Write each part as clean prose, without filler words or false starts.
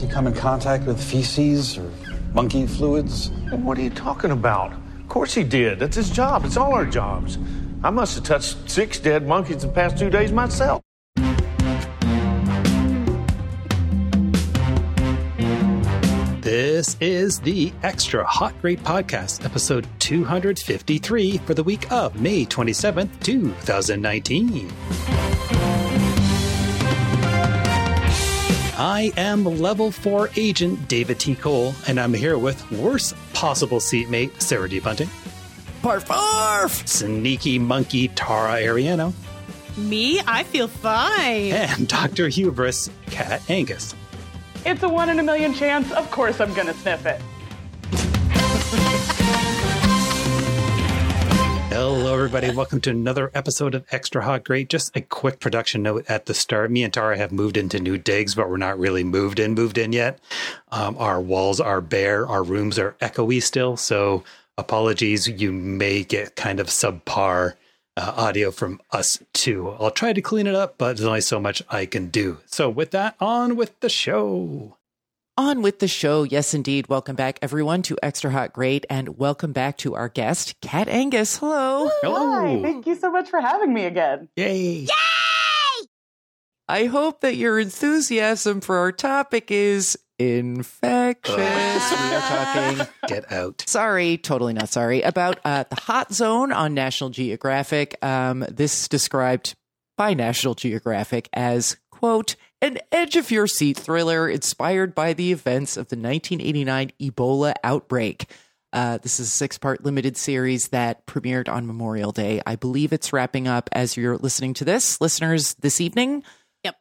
Does he come in contact with feces or monkey fluids? What are you talking about? Of course he did. That's his job. It's all our jobs. I must have touched 6 dead monkeys in the past 2 days myself. This is the Extra Hot Great Podcast, episode 253 for the week of May 27th, 2019. I am Level 4 Agent David T. Cole, and I'm here with worst possible seatmate Sarah D. Bunting. Barf, barf! Sneaky monkey Tara Ariano. Me? I feel fine. And Dr. Hubris, Kat Angus. It's a 1 in a million chance. Of course I'm going to sniff it. Hello, everybody. Welcome to another episode of Extra Hot Great. Just a quick production note at the start. Me and Tara have moved into new digs, but we're not really moved in yet. Our walls are bare. Our rooms are echoey still. So apologies. You may get kind of subpar audio from us too. I'll try to clean it up, but there's only so much I can do. So with that, on with the show. On with the show. Yes, indeed. Welcome back, everyone, to Extra Hot Great, and welcome back to our guest, Kat Angus. Hello. Hello. Hi, thank you so much for having me again. Yay. Yay! I hope that your enthusiasm for our topic is infectious. We are talking... Get out. Sorry, totally not sorry. About the Hot Zone on National Geographic. This is described by National Geographic as, quote, an edge-of-your-seat thriller inspired by the events of the 1989 Ebola outbreak. This is a 6-part limited series that premiered on Memorial Day. I believe it's wrapping up as you're listening to this, listeners, this evening. Yep.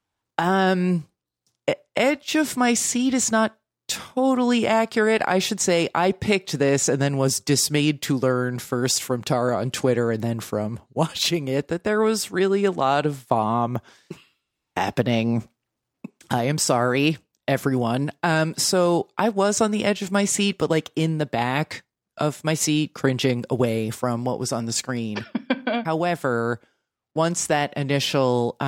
Edge of my seat is not totally accurate. I should say I picked this and then was dismayed to learn first from Tara on Twitter and then from watching it that there was really a lot of vom happening. I am sorry, everyone. So I was on the edge of my seat, but like in the back of my seat, cringing away from what was on the screen. However, once that initial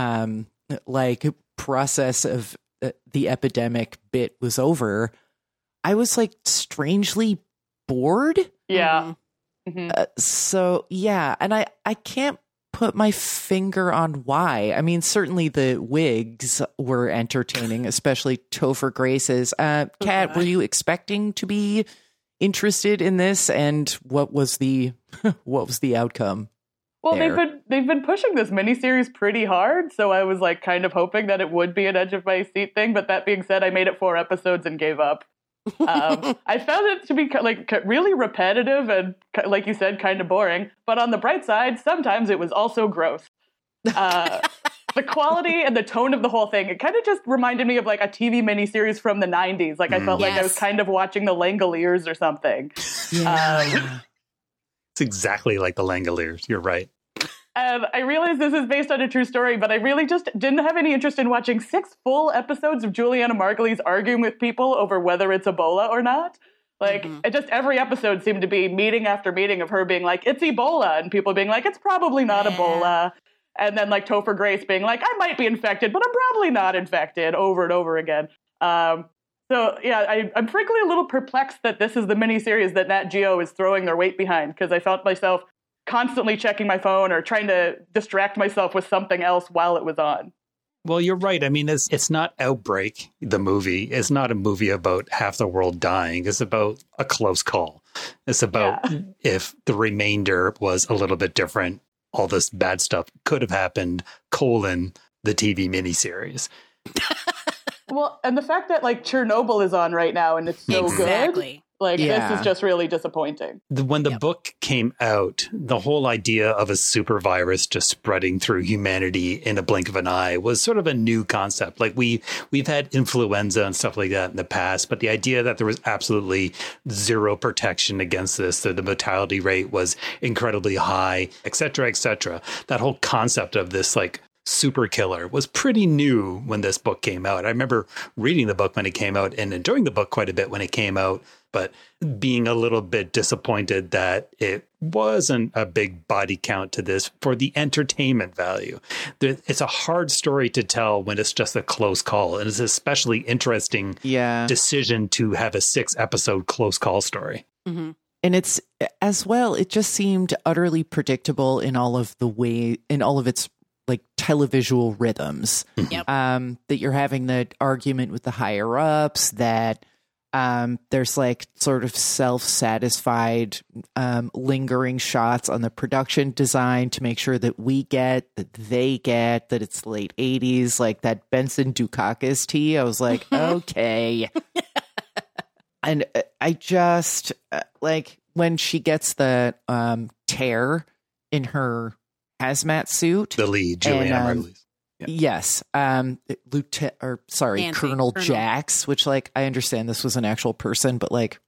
process of the epidemic bit was over, I was like strangely bored. Yeah. So yeah, and I can't put my finger on why. I mean, certainly the wigs were entertaining, especially Topher Grace's. Kat, were you expecting to be interested in this? And what was the outcome? Well, there? they've been pushing this miniseries pretty hard, so I was like kind of hoping that it would be an edge of my seat thing. But that being said, I made it 4 episodes and gave up. I found it to be like really repetitive and, like you said, kind of boring. But on the bright side, sometimes it was also gross. The quality and the tone of the whole thing, it kind of just reminded me of like a TV miniseries from the 90s. Like I felt like I was kind of watching the Langoliers or something. Yeah. It's exactly like the Langoliers. You're right. I realize this is based on a true story, but I really just didn't have any interest in watching 6 full episodes of Juliana Margulies arguing with people over whether it's Ebola or not. Like, it just every episode seemed to be meeting after meeting of her being like, it's Ebola, and people being like, it's probably not Ebola. And then like Topher Grace being like, I might be infected, but I'm probably not infected, over and over again. So, yeah, I'm frankly a little perplexed that this is the miniseries that Nat Geo is throwing their weight behind, because I felt myself constantly checking my phone or trying to distract myself with something else while it was on. Well, you're right. I mean, it's not Outbreak, the movie. It's not a movie about half the world dying. It's about a close call. It's about if the remainder was a little bit different, all this bad stuff could have happened, the TV miniseries. Well, and the fact that like Chernobyl is on right now and it's so good, like this is just really disappointing. When the book came out, the whole idea of a super virus just spreading through humanity in a blink of an eye was sort of a new concept. Like we've had influenza and stuff like that in the past, but the idea that there was absolutely zero protection against this, that the mortality rate was incredibly high, et cetera, that whole concept of this like super killer was pretty new when this book came out. I remember reading the book when it came out and enjoying the book quite a bit when it came out, but being a little bit disappointed that it wasn't a big body count to this for the entertainment value. It's a hard story to tell when it's just a close call, and it's an especially interesting decision to have a 6-episode close call story. Mm-hmm. And it's, as well, it just seemed utterly predictable in all of its like televisual rhythms. Yep. That you're having the argument with the higher ups, that there's like sort of self-satisfied lingering shots on the production design to make sure that we get, that they get, that it's the late 80s, like that Benson Dukakis tea. I was like, okay. And I just like when she gets the tear in her hazmat suit. The lead, Juliana Margulies. Yeah. Yes. Colonel Jax, which, like, I understand this was an actual person, but like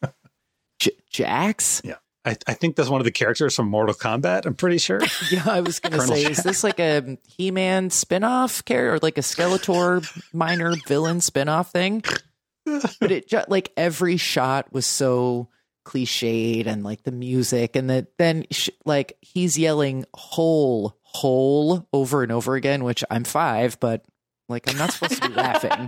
Jax? Yeah. I think that's one of the characters from Mortal Kombat, I'm pretty sure. Yeah, I was going to say, Jax. Is this like a He-Man spinoff character or like a Skeletor minor villain spinoff thing? But it just, like, every shot was so cliched, and like the music, and then like he's yelling whole over and over again, which I'm 5, but like I'm not supposed to be laughing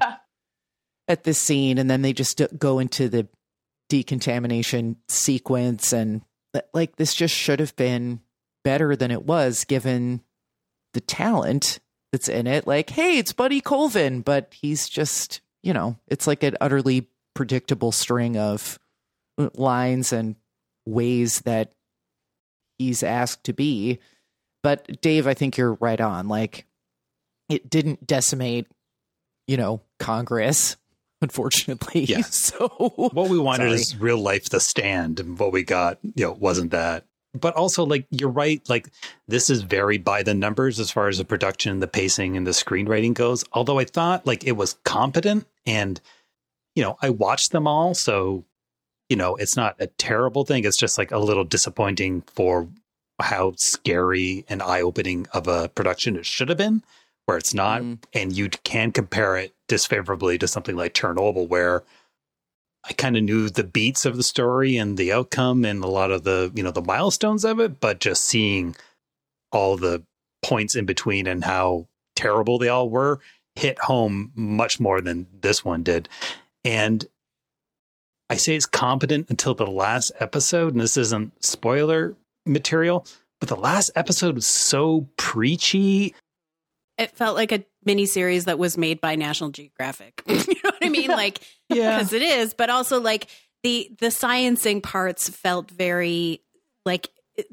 at this scene. And then they just go into the decontamination sequence, and like this just should have been better than it was given the talent that's in it. Like, hey, it's Buddy Colvin, but he's just, you know, it's like an utterly predictable string of lines and ways that he's asked to be. But Dave, I think you're right on. Like, it didn't decimate, you know, Congress, unfortunately. Yeah. So what we wanted is real life The Stand, and what we got, you know, wasn't that. But also, like, you're right. Like, this is very by the numbers as far as the production, the pacing, and the screenwriting goes. Although I thought, like, it was competent, and, you know, I watched them all, so, you know, it's not a terrible thing. It's just like a little disappointing for how scary and eye-opening of a production it should have been, where it's not. And you can compare it disfavorably to something like Chernobyl, where I kind of knew the beats of the story and the outcome and a lot of the, you know, the milestones of it, but just seeing all the points in between and how terrible they all were hit home much more than this one did. And I say it's competent until the last episode, and this isn't spoiler material, but the last episode was so preachy. It felt like a miniseries that was made by National Geographic. You know what I mean? Like, yeah, because it is, but also like the sciencing parts felt very like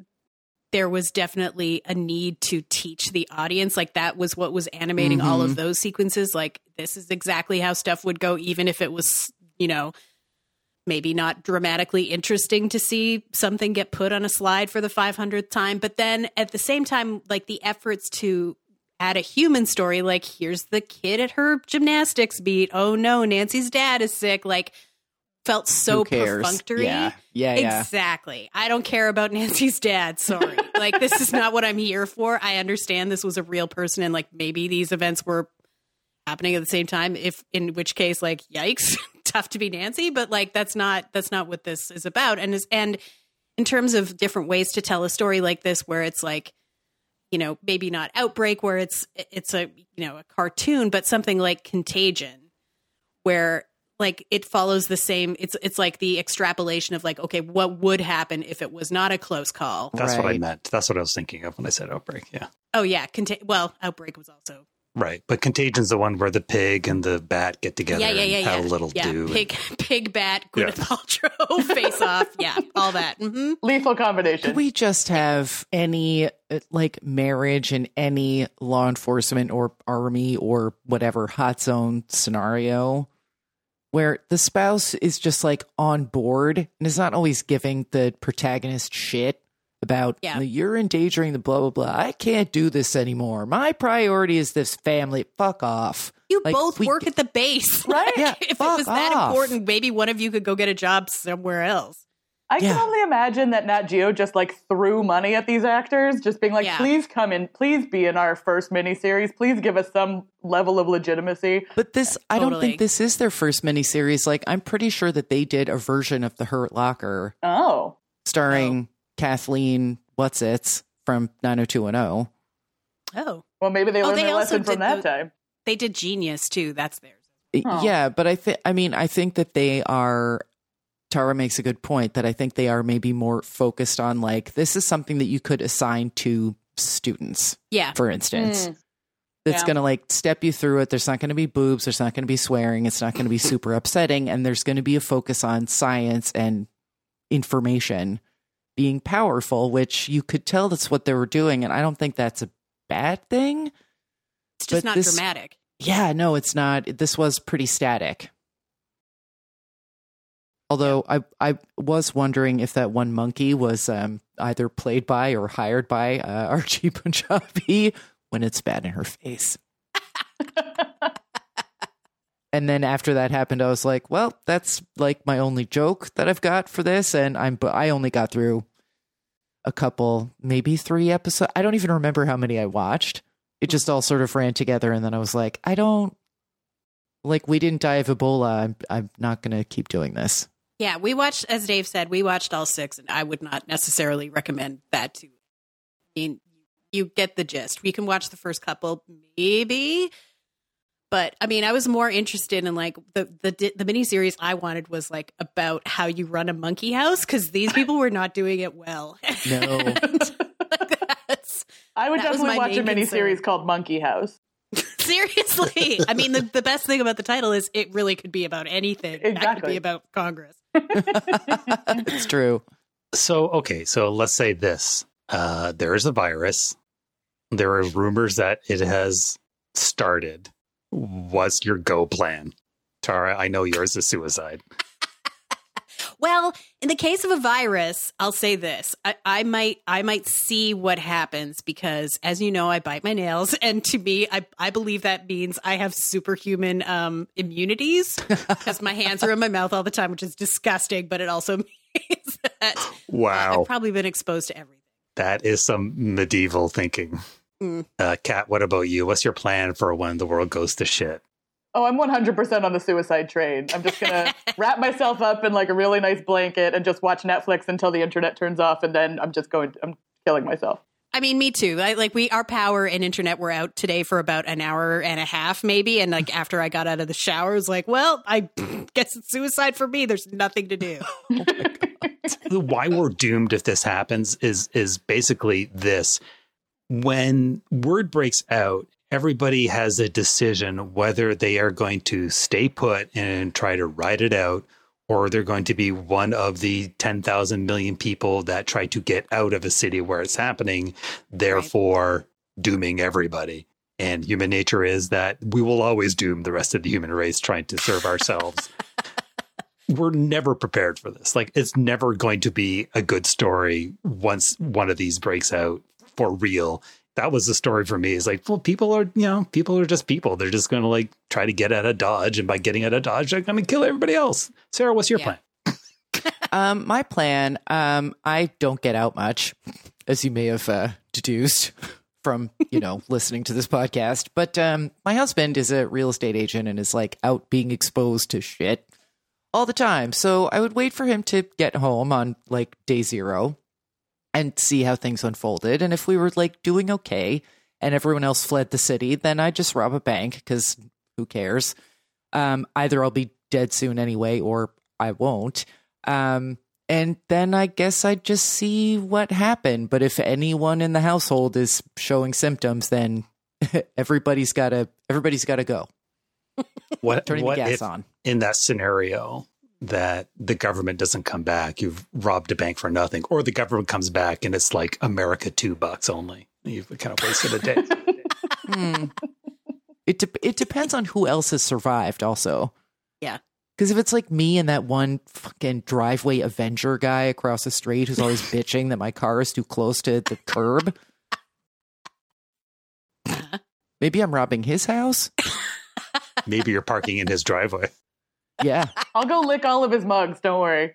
there was definitely a need to teach the audience. Like, that was what was animating all of those sequences. Like, this is exactly how stuff would go, even if it was, you know, maybe not dramatically interesting to see something get put on a slide for the 500th time. But then at the same time, like, the efforts to add a human story, like, here's the kid at her gymnastics meet. Oh no, Nancy's dad is sick. Like, felt so perfunctory. Yeah. Exactly. I don't care about Nancy's dad. Sorry. Like, this is not what I'm here for. I understand this was a real person, and like maybe these events were happening at the same time, if in which case, like, yikes, tough to be Nancy, but like that's not what this is about. And in terms of different ways to tell a story like this, where it's like, you know, maybe not Outbreak, where it's a, you know, a cartoon, but something like Contagion, where like it follows the same. It's like the extrapolation of like, okay, what would happen if it was not a close call? That's what I meant. That's what I was thinking of when I said Outbreak. Yeah. Oh yeah. Outbreak was also. Right. But Contagion's the one where the pig and the bat get together and have a little do. Pig, bat, Gwyneth Paltrow, face off. Yeah, all that. Mm-hmm. Lethal combination. Could we just have any, like, marriage in any law enforcement or army or whatever hot zone scenario where the spouse is just, like, on board and is not always giving the protagonist shit about, you're endangering the blah, blah, blah. I can't do this anymore. My priority is this family. Fuck off. You both work at the base. Right? Yeah, if it was that important, maybe one of you could go get a job somewhere else. I can only imagine that Nat Geo just like threw money at these actors, just being like, please come in, please be in our first miniseries, please give us some level of legitimacy. But I don't think this is their first miniseries. Like, I'm pretty sure that they did a version of The Hurt Locker. Oh. Starring Kathleen What's-Its from 90210. Oh. Well, maybe they learned their lesson from that time. They did Genius, too. That's theirs. Yeah, but I think that they are... Tara makes a good point that I think they are maybe more focused on, like, this is something that you could assign to students. Yeah. For instance. That's going to, like, step you through it. There's not going to be boobs. There's not going to be swearing. It's not going to be super upsetting. And there's going to be a focus on science and information being powerful, which you could tell that's what they were doing. And I don't think that's a bad thing. It's just not dramatic. Yeah, no, it's not. This was pretty static. Although I was wondering if that one monkey was either played by or hired by Archie Punjabi when it's bad in her face. And then after that happened, I was like, well, that's like my only joke that I've got for this. And I only got through a couple, maybe 3 episodes. I don't even remember how many I watched. It just all sort of ran together. And then I was like, we didn't die of Ebola. I'm not going to keep doing this. Yeah, we watched, as Dave said, we watched all 6, and I would not necessarily recommend that to. I mean, you get the gist. We can watch the first couple, maybe, but I mean, I was more interested in like the miniseries I wanted was like about how you run a monkey house because these people were not doing it well. No, I would definitely watch a miniseries called Monkey House. Seriously. I mean, the best thing about the title is it really could be about anything. Exactly. That could be about Congress. It's true. So let's say this. There is a virus. There are rumors that it has started. What's your go plan? Tara, I know yours is suicide. Well, in the case of a virus, I'll say this. I might see what happens because, as you know, I bite my nails. And to me, I believe that means I have superhuman immunities because my hands are in my mouth all the time, which is disgusting. But it also means that wow, I've probably been exposed to everything. That is some medieval thinking. Kat, what about you? What's your plan for when the world goes to shit? Oh, I'm 100% on the suicide train. I'm just going to wrap myself up in like a really nice blanket and just watch Netflix until the internet turns off. And then I'm killing myself. I mean, me too. Our power and internet were out today for about an hour and a half, maybe. And like after I got out of the shower, I was like, well, I guess it's suicide for me. There's nothing to do. Oh my God. Why we're doomed if this happens is basically this. When word breaks out, everybody has a decision whether they are going to stay put and try to ride it out, or they're going to be one of the 10,000 million people that try to get out of a city where it's happening, therefore dooming everybody. And human nature is that we will always doom the rest of the human race trying to serve ourselves. We're never prepared for this. Like, it's never going to be a good story once one of these breaks out for real. That was the story for me. Is like, well, people are just people. They're just going to like try to get out of Dodge. And by getting out of Dodge, they're going to kill everybody else. Sarah, what's your plan? My plan, I don't get out much, as you may have deduced from, listening to this podcast. But my husband is a real estate agent and is like out being exposed to shit all the time. So I would wait for him to get home on like day 0. And see how things unfolded. And if we were like doing okay and everyone else fled the city, then I'd just rob a bank because who cares? Either I'll be dead soon anyway, or I won't. And then I guess I'd just see what happened. But if anyone in the household is showing symptoms, then everybody's got to go. Turning the gas on. In that scenario, that the government doesn't come back, you've robbed a bank for nothing, or the government comes back and it's like America $2 only. You've kind of wasted a day. It depends on who else has survived also. Yeah. Because if it's like me and that one fucking driveway Avenger guy across the street who's always bitching that my car is too close to the curb, maybe I'm robbing his house. Maybe you're parking in his driveway. Yeah. I'll go lick all of his mugs. Don't worry.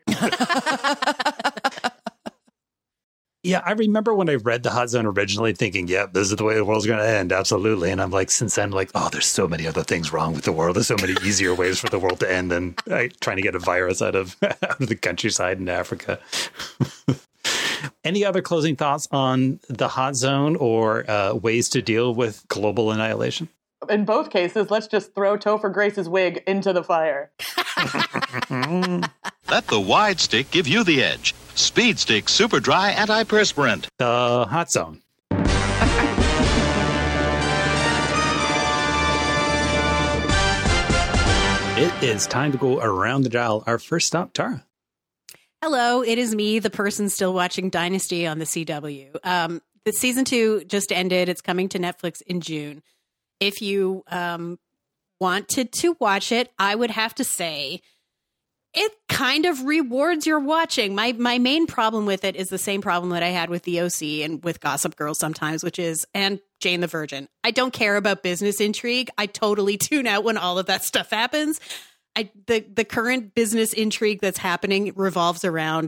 Yeah, I remember when I read The Hot Zone originally thinking, yep, this is the way the world's going to end. Absolutely. And I'm like, since then, like, oh, there's so many other things wrong with the world. There's so many easier ways for the world to end than trying to get a virus out of the countryside in Africa. Any other closing thoughts on The Hot Zone or ways to deal with global annihilation? In both cases, let's just throw Topher Grace's wig into the fire. Let the wide stick give you the edge. Speed Stick Super Dry Antiperspirant. The Hot Zone. It is time to go around the dial. Our first stop, Tara. Hello, it is me, the person still watching Dynasty on the CW. The season 2 just ended. It's coming to Netflix in June. If you wanted to watch it, I would have to say it kind of rewards your watching. My main problem with it is the same problem that I had with The OC and with Gossip Girl sometimes, which is, and Jane the Virgin. I don't care about business intrigue. I totally tune out when all of that stuff happens. The current business intrigue that's happening revolves around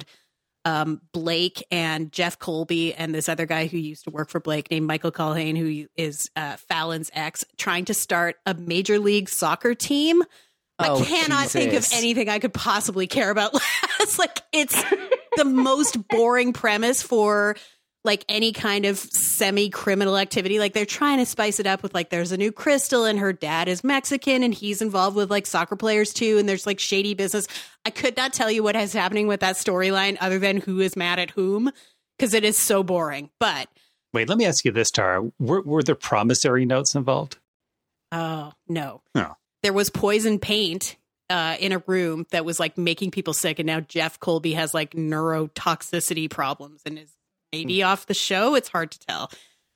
Blake and Jeff Colby and this other guy who used to work for Blake named Michael Culhane, who is Fallon's ex, trying to start a major league soccer team. I cannot think of anything I could possibly care about less. Like, it's the most boring premise for like any kind of semi-criminal activity. Like, they're trying to spice it up with like, there's a new Crystal and her dad is Mexican and he's involved with like soccer players too. And there's like shady business. I could not tell you what is happening with that storyline other than who is mad at whom, because it is so boring. But wait, let me ask you this, Tara. Were there promissory notes involved? Oh, no. No. There was poison paint in a room that was like making people sick. And now Jeff Colby has like neurotoxicity problems and is maybe off the show. It's hard to tell.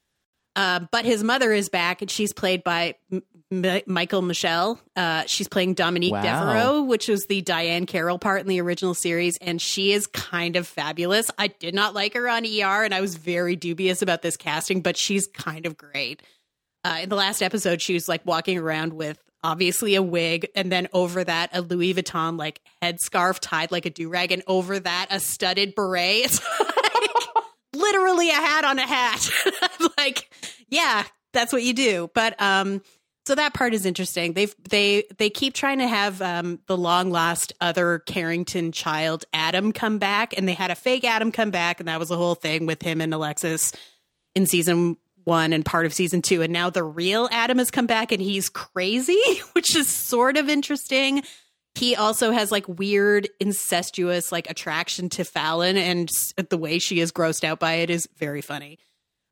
But his mother is back and she's played by Michael Michelle. She's playing Dominique Devereaux, which was the Diane Carroll part in the original series. And she is kind of fabulous. I did not like her on ER and I was very dubious about this casting, but she's kind of great. In the last episode, she was like walking around with obviously a wig, and then over that a Louis Vuitton like headscarf tied like a do-rag, and over that a studded beret. It's like literally a hat on a hat. Like, yeah, that's what you do. But so that part is interesting. They keep trying to have the long lost other Carrington child Adam come back, and they had a fake Adam come back, and that was the whole thing with him and Alexis in season 1 and part of season 2, and now the real Adam has come back and he's crazy, which is sort of interesting. He also has like weird incestuous like attraction to Fallon, and the way she is grossed out by it is very funny.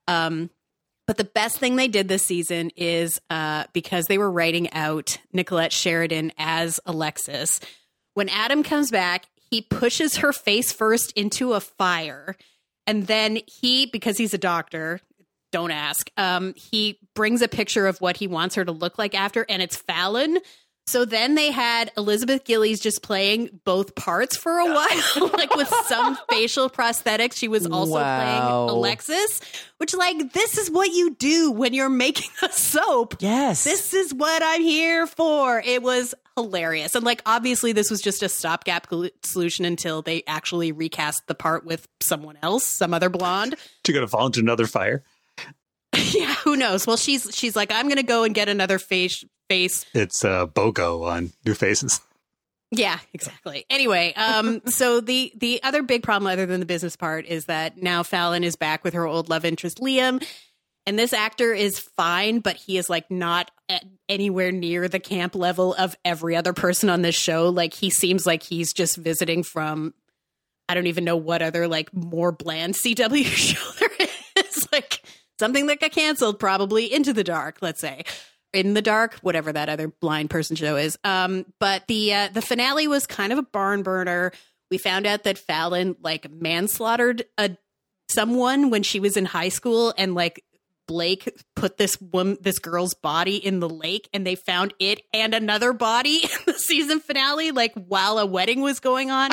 But the best thing they did this season is because they were writing out Nicolette Sheridan as Alexis. When Adam comes back, he pushes her face first into a fire, and then because he's a doctor, don't ask. He brings a picture of what he wants her to look like after, and it's Fallon. So then they had Elizabeth Gillies just playing both parts for a while, like with some facial prosthetics. She was also playing Alexis, which like, this is what you do when you're making a soap. Yes. This is what I'm here for. It was hilarious. And like, obviously this was just a stopgap solution until they actually recast the part with someone else, some other blonde. You're going to fall into another fire. Yeah, who knows? Well, she's like, I'm going to go and get another face. It's BOGO on New Faces. Yeah, exactly. Anyway, so the other big problem other than the business part is that now Fallon is back with her old love interest, Liam. And this actor is fine, but he is like not anywhere near the camp level of every other person on this show. Like, he seems like he's just visiting from, I don't even know what other like more bland CW show there is. Like, something that got canceled, probably Into the Dark, let's say. In the Dark, whatever that other blind person show is. But the finale was kind of a barn burner. We found out that Fallon like manslaughtered someone when she was in high school, and like Blake put this girl's body in the lake, and they found it and another body in the season finale, like while a wedding was going on.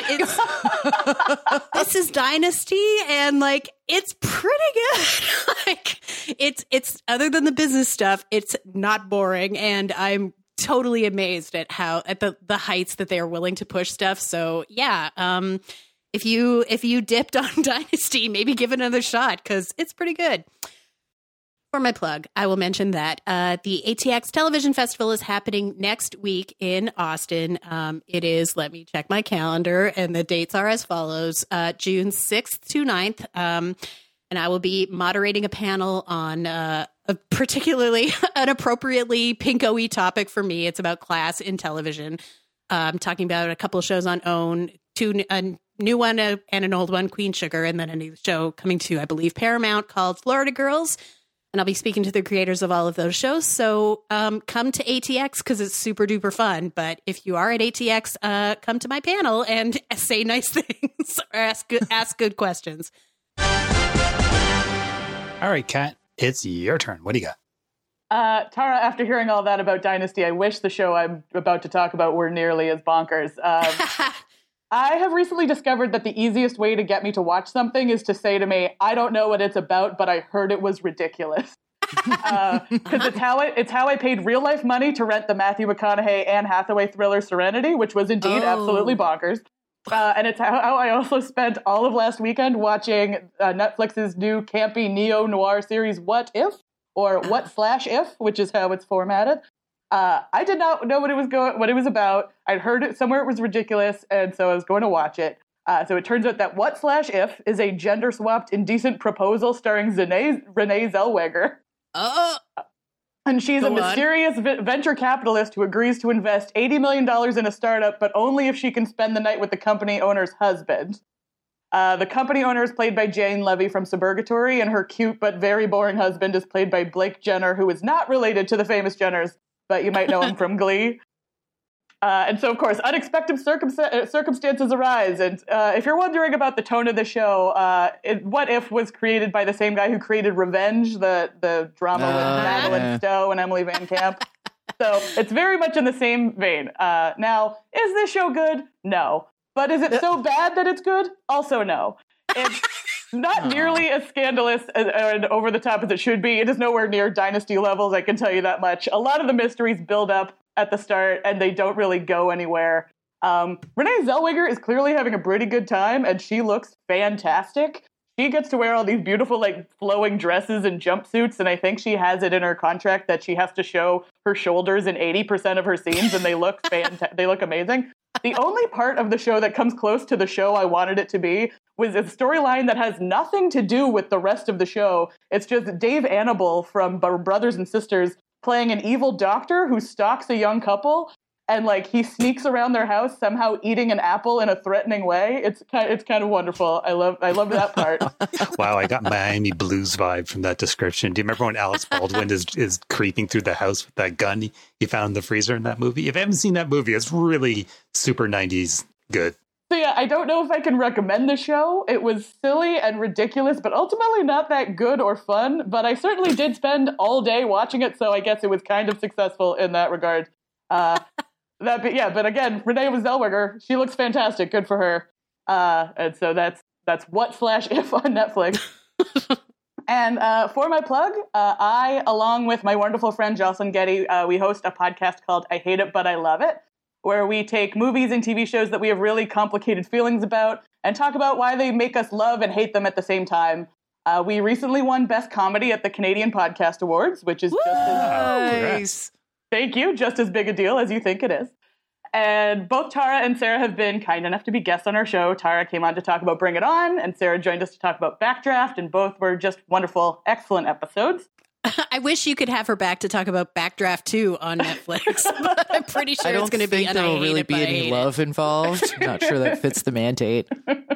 This is Dynasty, and like, it's pretty good. Like, it's other than the business stuff, it's not boring, and I'm totally amazed at the heights that they are willing to push stuff. So yeah, if you dipped on Dynasty, maybe give it another shot because it's pretty good. For my plug, I will mention that the ATX Television Festival is happening next week in Austin. It is, let me check my calendar, and the dates are as follows: June 6th to 9th. And I will be moderating a panel on a particularly an appropriately pinko-y topic for me. It's about class in television. I'm talking about a couple of shows on OWN, a new one and an old one, Queen Sugar, and then a new show coming to, I believe, Paramount called Florida Girls. And I'll be speaking to the creators of all of those shows. So come to ATX because it's super duper fun. But if you are at ATX, come to my panel and say nice things or ask good questions. All right, Kat, it's your turn. What do you got? Tara, after hearing all that about Dynasty, I wish the show I'm about to talk about were nearly as bonkers. I have recently discovered that the easiest way to get me to watch something is to say to me, I don't know what it's about, but I heard it was ridiculous. Because it's how I paid real life money to rent the Matthew McConaughey Anne Hathaway thriller Serenity, which was indeed absolutely bonkers. And it's how I also spent all of last weekend watching Netflix's new campy neo-noir series, What If? Or What/If, which is how it's formatted. I did not know what it was about. I'd heard it somewhere it was ridiculous, and so I was going to watch it. So it turns out that What/If is a gender-swapped indecent proposal starring Renee Zellweger. And she's a mysterious venture capitalist who agrees to invest $80 million in a startup, but only if she can spend the night with the company owner's husband. The company owner is played by Jane Levy from Suburgatory, and her cute but very boring husband is played by Blake Jenner, who is not related to the famous Jenners, but you might know him from Glee. And so, of course, unexpected circumstances arise. And if you're wondering about the tone of the show, What If was created by the same guy who created Revenge, the drama with Madeline Stowe and Emily Van Camp. So it's very much in the same vein. Now, is this show good? No. But is it so bad that it's good? Also no. It's not nearly as scandalous and over the top as it should be. It is nowhere near Dynasty levels, I can tell you that much. A lot of the mysteries build up at the start, and they don't really go anywhere. Renee Zellweger is clearly having a pretty good time, and she looks fantastic. She gets to wear all these beautiful, like, flowing dresses and jumpsuits, and I think she has it in her contract that she has to show her shoulders in 80% of her scenes, and they look they look amazing. The only part of the show that comes close to the show I wanted it to be was a storyline that has nothing to do with the rest of the show. It's just Dave Annable from Brothers and Sisters playing an evil doctor who stalks a young couple, and like he sneaks around their house somehow eating an apple in a threatening way. It's kind of wonderful. I love that part. Wow, I got Miami Blues vibe from that description. Do you remember when Alex Baldwin is creeping through the house with that gun he found in the freezer in that movie? If you haven't seen that movie, it's really super 90s good. So yeah, I don't know if I can recommend the show. It was silly and ridiculous, but ultimately not that good or fun. But I certainly did spend all day watching it, so I guess it was kind of successful in that regard. But again, Renee Zellweger, she looks fantastic. Good for her. And so that's What/If on Netflix. And for my plug, I, along with my wonderful friend Jocelyn Getty, we host a podcast called I Hate It, But I Love It, where we take movies and TV shows that we have really complicated feelings about and talk about why they make us love and hate them at the same time. We recently won Best Comedy at the Canadian Podcast Awards, which is just as big a deal as you think it is. And both Tara and Sarah have been kind enough to be guests on our show. Tara came on to talk about Bring It On, and Sarah joined us to talk about Backdraft, and both were just wonderful, excellent episodes. I wish you could have her back to talk about Backdraft 2 on Netflix. I'm pretty sure it's going to be. I don't think there will really be any love involved. I'm not sure that fits the mandate.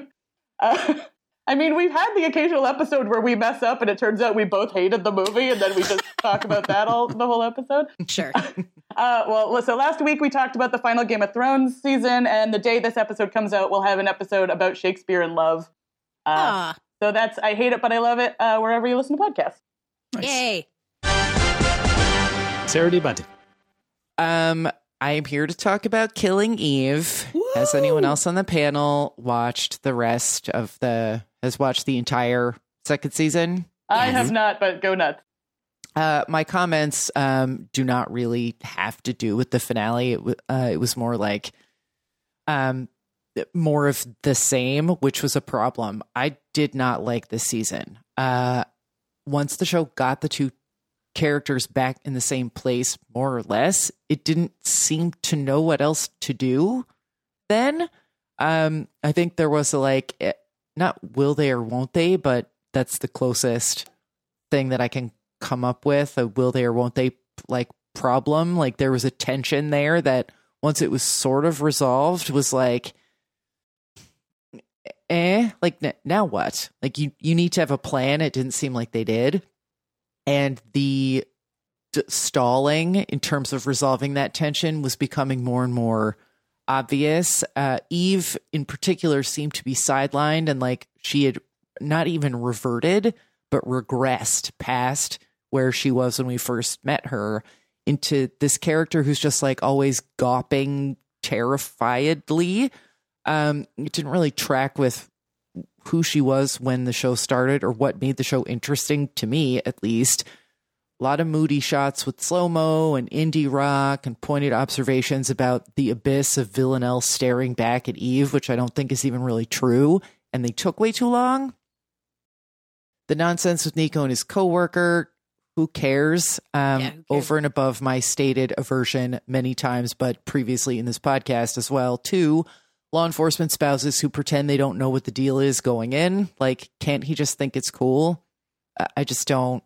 I mean, we've had the occasional episode where we mess up and it turns out we both hated the movie, and then we just talk about that the whole episode. Sure. So last week we talked about the final Game of Thrones season, and the day this episode comes out, we'll have an episode about Shakespeare in Love. So that's I Hate It, But I Love It, wherever you listen to podcasts. Nice. Yay. Sarah D. Bunting. I'm here to talk about Killing Eve. Woo! Has anyone else on the panel watched the entire second season? I have not, but go nuts. My comments do not really have to do with the finale. It was more like more of the same, which was a problem. I did not like this season. Once the show got the two characters back in the same place, more or less, it didn't seem to know what else to do then. I think there was not will they or won't they, but that's the closest thing that I can come up with, a will they or won't they like problem. Like there was a tension there that once it was sort of resolved was like, now what? Like you need to have a plan. It didn't seem like they did. And the stalling in terms of resolving that tension was becoming more and more obvious. Eve in particular seemed to be sidelined, and like she had not even reverted, but regressed past where she was when we first met her into this character who's just like always gawping terrifiedly. It didn't really track with who she was when the show started or what made the show interesting to me, at least. A lot of moody shots with slow-mo and indie rock and pointed observations about the abyss of Villanelle staring back at Eve, which I don't think is even really true. And they took way too long. The nonsense with Nico and his coworker, who cares? Who cares? Over and above my stated aversion many times, but previously in this podcast as well, to law enforcement spouses who pretend they don't know what the deal is going in. Like, can't he just think it's cool? I just don't.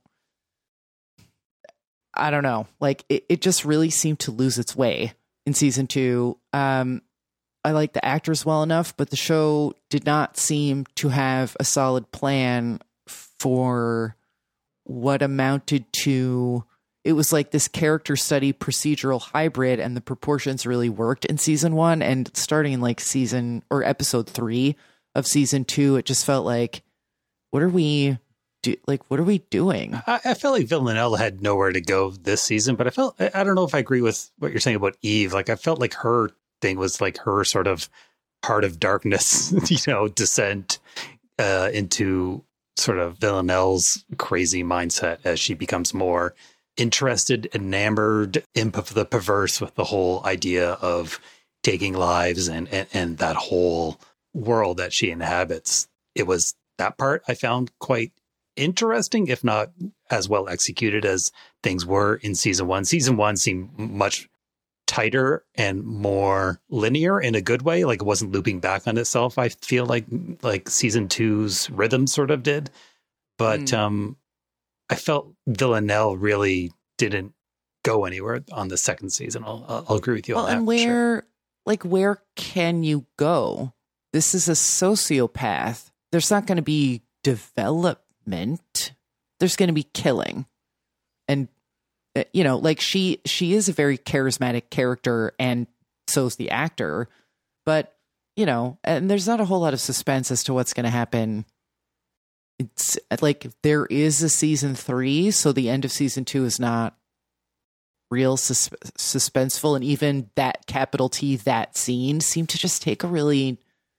I don't know. Like, it just really seemed to lose its way in season 2. I like the actors well enough, but the show did not seem to have a solid plan for what amounted to. It was like this character study procedural hybrid, and the proportions really worked in season 1. And starting in like episode 3 of season 2, it just felt like, what are we doing? I felt like Villanelle had nowhere to go this season, but I don't know if I agree with what you're saying about Eve. Like, I felt like her thing was like her sort of heart of darkness, descent into sort of Villanelle's crazy mindset as she becomes more interested, enamored, imp of the perverse with the whole idea of taking lives and that whole world that she inhabits. It was that part I found quite interesting, if not as well executed as things were in season 1. Season 1 seemed much tighter and more linear in a good way. Like, it wasn't looping back on itself. I feel like season 2's rhythm sort of did. But I felt Villanelle really didn't go anywhere on the second season. I'll agree with you on that. And where can you go? This is a sociopath. There's not going to be development. There's going to be killing. And she is a very charismatic character, and so's the actor, but and there's not a whole lot of suspense as to what's going to happen. It's like there is a season 3, so the end of season 2 is not real suspenseful, and even that capital T, that scene, seemed to just take a really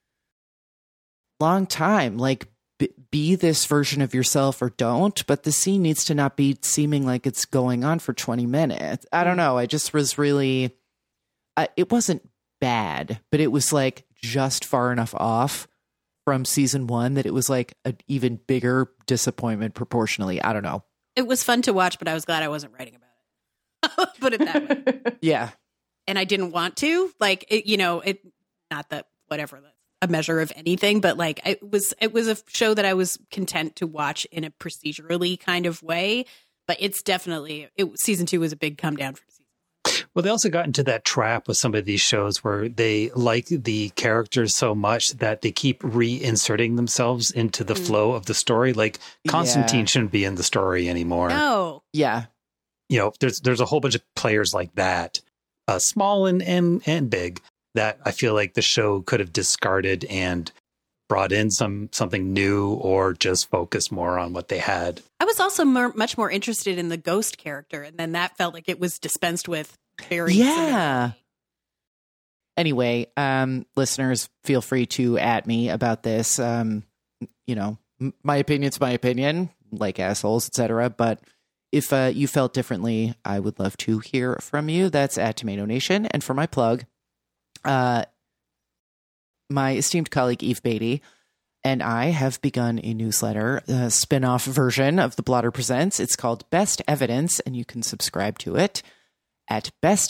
long time. Like, be this version of yourself or don't, but the scene needs to not be seeming like it's going on for 20 minutes. I don't know. I just was really, it wasn't bad, but it was like just far enough off from season 1 that it was like an even bigger disappointment proportionally. I don't know. It was fun to watch, but I was glad I wasn't writing about it. Put it that way. Yeah. And I didn't want to, like, not that whatever, that's a measure of anything, but like it was a show that I was content to watch in a procedurally kind of way. But it's definitely, season 2 was a big come down from season 1. Well, they also got into that trap with some of these shows where they like the characters so much that they keep reinserting themselves into the flow of the story. Like, Constantine shouldn't be in the story anymore. No. Yeah. There's a whole bunch of players like that, small and big, that I feel like the show could have discarded and brought in something new, or just focused more on what they had. I was also much more interested in the ghost character, and then that felt like it was dispensed with very similarly. Anyway, listeners, feel free to at me about this. My opinion's my opinion, like assholes, etc. But if you felt differently, I would love to hear from you. That's at Tomato Nation. And for my plug, my esteemed colleague Eve Beatty and I have begun a newsletter, a spin-off version of The Blotter Presents. It's called Best Evidence, and you can subscribe to it at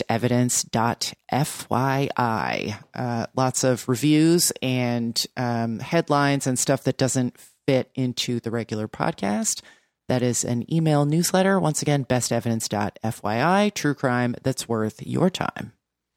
bestevidence.fyi. Lots of reviews and headlines and stuff that doesn't fit into the regular podcast. That is an email newsletter. Once again, bestevidence.fyi. True crime that's worth your time.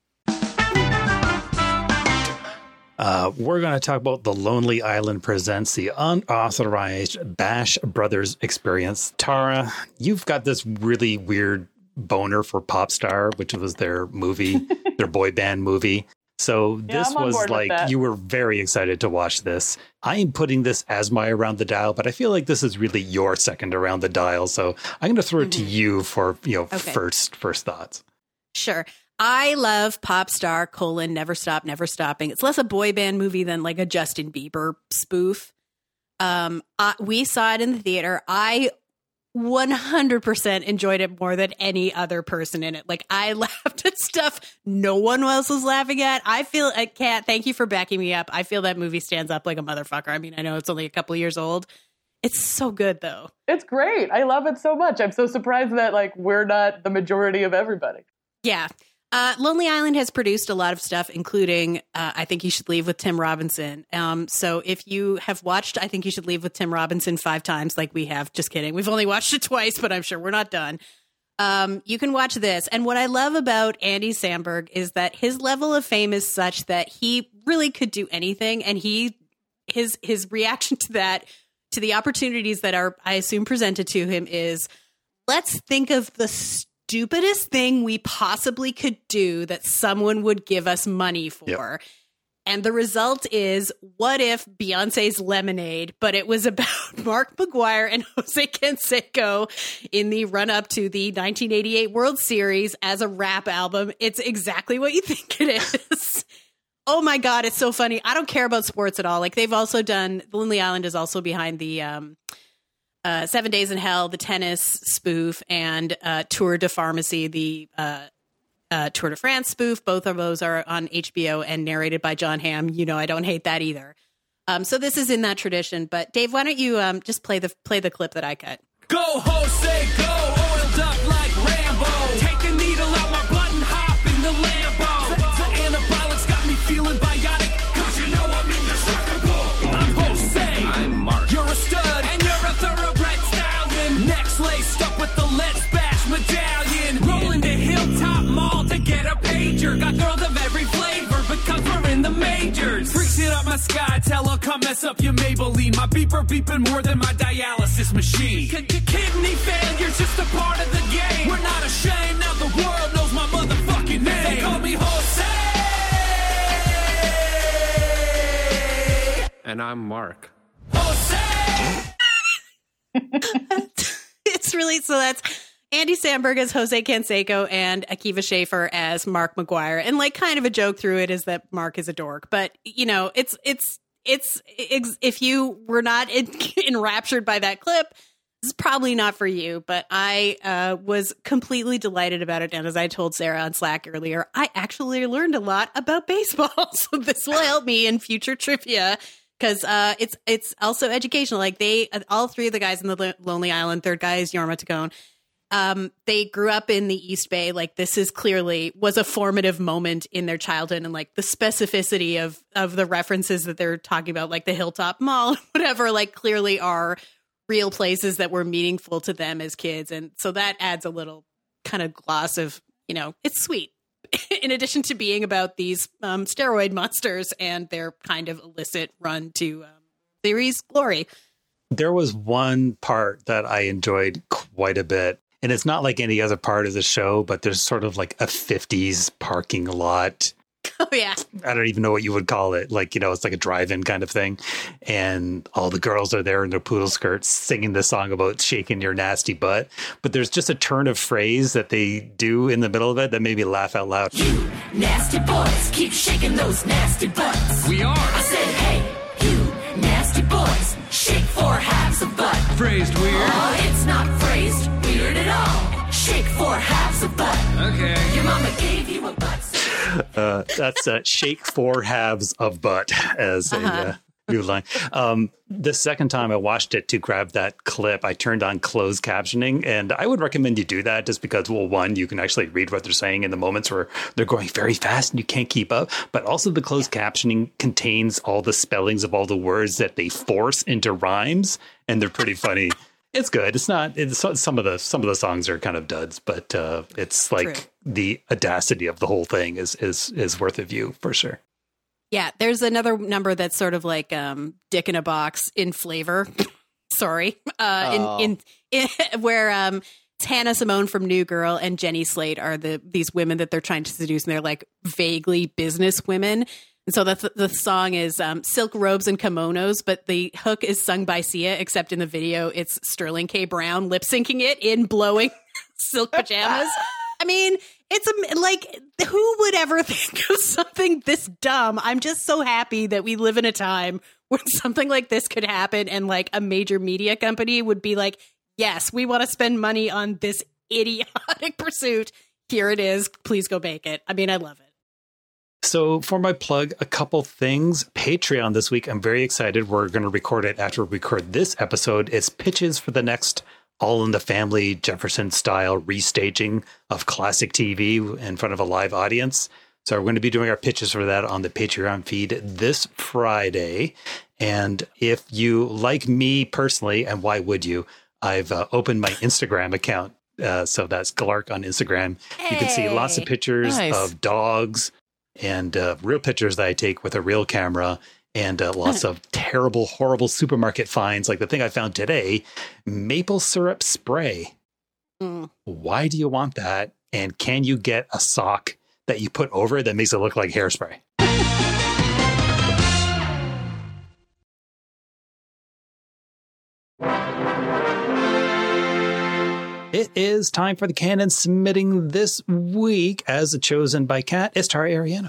We're going to talk about The Lonely Island Presents the Unauthorized Bash Brothers Experience. Tara, you've got this really weird boner for Popstar, which was their movie, their boy band movie. So this was like, you were very excited to watch this. I am putting this as my Around the Dial, but I feel like this is really your second Around the Dial. So I'm going to throw it to you for, first thoughts. Sure. I love Popstar, Never Stop, Never Stopping. It's less a boy band movie than like a Justin Bieber spoof. We saw it in the theater. I 100% enjoyed it more than any other person in it. Like, I laughed at stuff no one else was laughing at. Kat, thank you for backing me up. I feel that movie stands up like a motherfucker. I mean, I know it's only a couple of years old. It's so good, though. It's great. I love it so much. I'm so surprised that, like, we're not the majority of everybody. Yeah. Lonely Island has produced a lot of stuff, including I Think You Should Leave with Tim Robinson. So if you have watched I Think You Should Leave with Tim Robinson 5 times, like we have, just kidding. We've only watched it twice, but I'm sure we're not done. You can watch this. And what I love about Andy Samberg is that his level of fame is such that he really could do anything. And his reaction to that, to the opportunities that are, I assume, presented to him is, let's think of the stupidest thing we possibly could do that someone would give us money for. Yep. And the result is, what if Beyonce's Lemonade, but it was about Mark McGuire and Jose Canseco in the run up to the 1988 World Series as a rap album. It's exactly what you think it is. Oh my God, it's so funny. I don't care about sports at all. Like, they've also done, Lonely Island is also behind the 7 Days in Hell, the tennis spoof, and Tour de Pharmacy, the Tour de France spoof. Both of those are on HBO and narrated by John Hamm. You know, I don't hate that either. So this is in that tradition. But Dave, why don't you just play the clip that I cut? Go, Jose, go, oiled up like Rambo. Take a needle out my button, hop in the Lambo. The anabolics got me feeling bionic, 'cause you know I'm indestructible. I'm Jose. I'm Mark. You're a stud, and you're a thoroughbred stallion. Necks laced up with the Let's Bash medallion. Rolling to Hilltop Mall to get a pager. Got girls of every flavor, because we're in the majors. Freaks it up my sky, tell her come mess up your Maybelline. My beeper beeping more than my dialysis machine. Kidney failure's just a part of the game. We're not ashamed, now the world knows my motherfucking name. They call me Jose. And I'm Mark. Jose! It's really, so that's Andy Samberg as Jose Canseco and Akiva Schaffer as Mark McGuire. And like, kind of a joke through it is that Mark is a dork, but you know, it's if you were not enraptured by that clip, this is probably not for you, but I was completely delighted about it. And as I told Sarah on Slack earlier, I actually learned a lot about baseball. So this will help me in future trivia, because it's also educational. Like, all three of the guys in the Lonely Island, third guy is Jorma Taccone. They grew up in the East Bay. Like, this is clearly was a formative moment in their childhood, and like the specificity of the references that they're talking about, like the Hilltop Mall, whatever, like clearly are real places that were meaningful to them as kids. And so that adds a little kind of gloss of, you know, it's sweet. In addition to being about these steroid monsters and their kind of illicit run to series glory. There was one part that I enjoyed quite a bit. And it's not like any other part of the show, but there's sort of like a 50s parking lot. Oh, yeah. I don't even know what you would call it. Like, you know, it's like a drive-in kind of thing. And all the girls are there in their poodle skirts singing the song about shaking your nasty butt. But there's just a turn of phrase that they do in the middle of it that made me laugh out loud. You nasty boys, keep shaking those nasty butts. We are. I said, hey, you nasty boys, shake 4 halves of butt. Phrased weird. Oh, it's not phrased weird at all. shake 4 halves of butt. Okay. Your mama gave you a butt. That's shake 4 halves of butt as a new line. The second time I watched it to grab that clip, I turned on closed captioning, and I would recommend you do that just because, well, one, you can actually read what they're saying in the moments where they're going very fast and you can't keep up. But also the closed captioning contains all the spellings of all the words that they force into rhymes, and they're pretty funny. It's good. It's not. Some of the songs are kind of duds, but it's like True. the audacity of the whole thing is worth a view for sure. Yeah, there's another number that's sort of like Dick in a Box in flavor. Sorry. In where it's Hannah Simone from New Girl and Jenny Slate are these women that they're trying to seduce, and they're like vaguely business women. And so the song is Silk Robes and Kimonos, but the hook is sung by Sia, except in the video it's Sterling K. Brown lip syncing it in blowing silk pajamas. I mean, it's like, who would ever think of something this dumb? I'm just so happy that we live in a time when something like this could happen and like a major media company would be like, yes, we want to spend money on this idiotic pursuit. Here it is. Please go make it. I mean, I love it. So for my plug, a couple things. Patreon this week, I'm very excited. We're going to record it after we record this episode. It's pitches for the next All in the Family Jefferson style restaging of classic TV in front of a live audience. So we're going to be doing our pitches for that on the Patreon feed this Friday. And if you like me personally, and why would you, I've opened my Instagram account. So that's Glark on Instagram. Hey. You can see lots of pictures of dogs and real pictures that I take with a real camera. And lots of terrible, horrible supermarket finds, like the thing I found today, maple syrup spray. Why do you want that? And can you get a sock that you put over it that makes it look like hairspray? It is time for the canon submitting this week as chosen by Kat. It's Tara Ariano.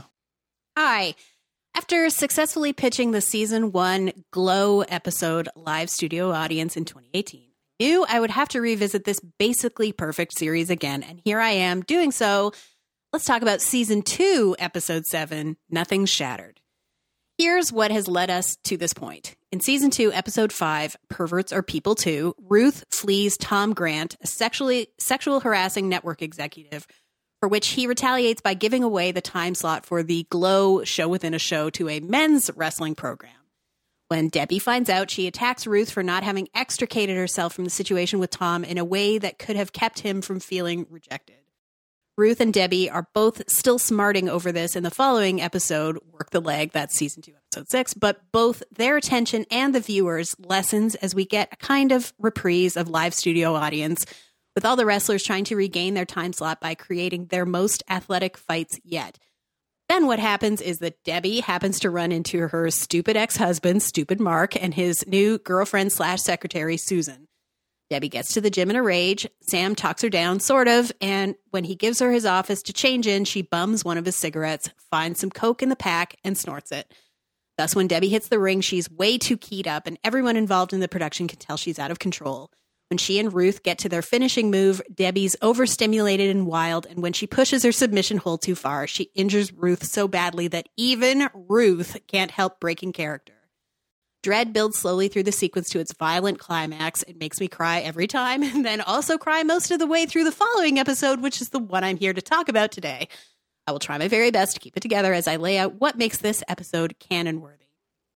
Hi. After successfully pitching the season 1 Glow episode live studio audience in 2018, I knew I would have to revisit this basically perfect series again. And here I am doing so. Let's talk about season 2, episode 7, Nothing's Shattered. Here's what has led us to this point. In season 2, episode 5, Perverts Are People Too, Ruth flees Tom Grant, a sexual harassing network executive, for which he retaliates by giving away the time slot for the Glow show within a show to a men's wrestling program. When Debbie finds out, she attacks Ruth for not having extricated herself from the situation with Tom in a way that could have kept him from feeling rejected. Ruth and Debbie are both still smarting over this in the following episode, Work the Leg, that's season 2, episode 6, but both their attention and the viewers lessens as we get a kind of reprise of live studio audience, with all the wrestlers trying to regain their time slot by creating their most athletic fights yet. Then what happens is that Debbie happens to run into her stupid ex-husband, Stupid Mark, and his new girlfriend/secretary, Susan. Debbie gets to the gym in a rage. Sam talks her down, sort of, and when he gives her his office to change in, she bums one of his cigarettes, finds some coke in the pack, and snorts it. Thus, when Debbie hits the ring, she's way too keyed up, and everyone involved in the production can tell she's out of control. When she and Ruth get to their finishing move, Debbie's overstimulated and wild, and when she pushes her submission hold too far, she injures Ruth so badly that even Ruth can't help breaking character. Dread builds slowly through the sequence to its violent climax. It makes me cry every time, and then also cry most of the way through the following episode, which is the one I'm here to talk about today. I will try my very best to keep it together as I lay out what makes this episode canon-worthy.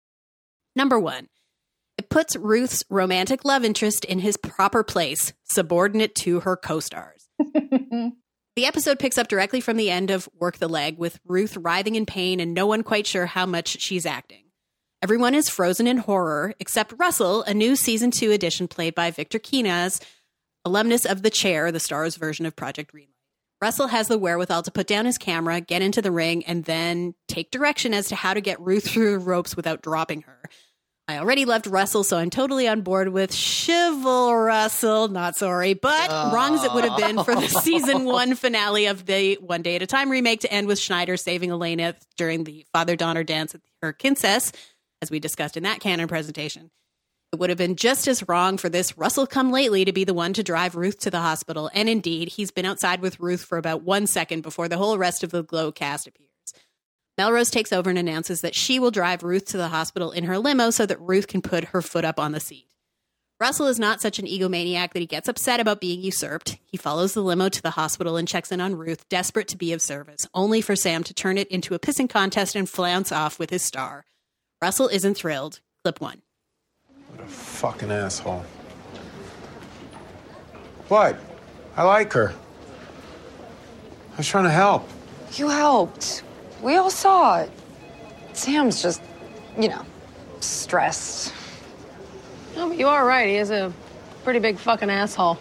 Number 1. It puts Ruth's romantic love interest in his proper place, subordinate to her co-stars. The episode picks up directly from the end of Work the Leg, with Ruth writhing in pain and no one quite sure how much she's acting. Everyone is frozen in horror, except Russell, a new season 2 addition played by Victor Quinaz, alumnus of The Chair, the Star's version of Project Greenlight. Russell has the wherewithal to put down his camera, get into the ring, and then take direction as to how to get Ruth through the ropes without dropping her. I already loved Russell, so I'm totally on board with Chival Russell. Not sorry, but wrong as it would have been for the season 1 finale of the One Day at a Time remake to end with Schneider saving Elena during the father-daughter dance at her Kinses, as we discussed in that canon presentation. It would have been just as wrong for this Russell come lately to be the one to drive Ruth to the hospital, and indeed, he's been outside with Ruth for about 1 second before the whole rest of the Glow cast appears. Melrose takes over and announces that she will drive Ruth to the hospital in her limo so that Ruth can put her foot up on the seat. Russell is not such an egomaniac that he gets upset about being usurped. He follows the limo to the hospital and checks in on Ruth, desperate to be of service, only for Sam to turn it into a pissing contest and flounce off with his star. Russell isn't thrilled. Clip 1. What a fucking asshole. What? I like her. I was trying to help. You helped. We all saw it. Sam's just, stressed. No, but you are right. He is a pretty big fucking asshole.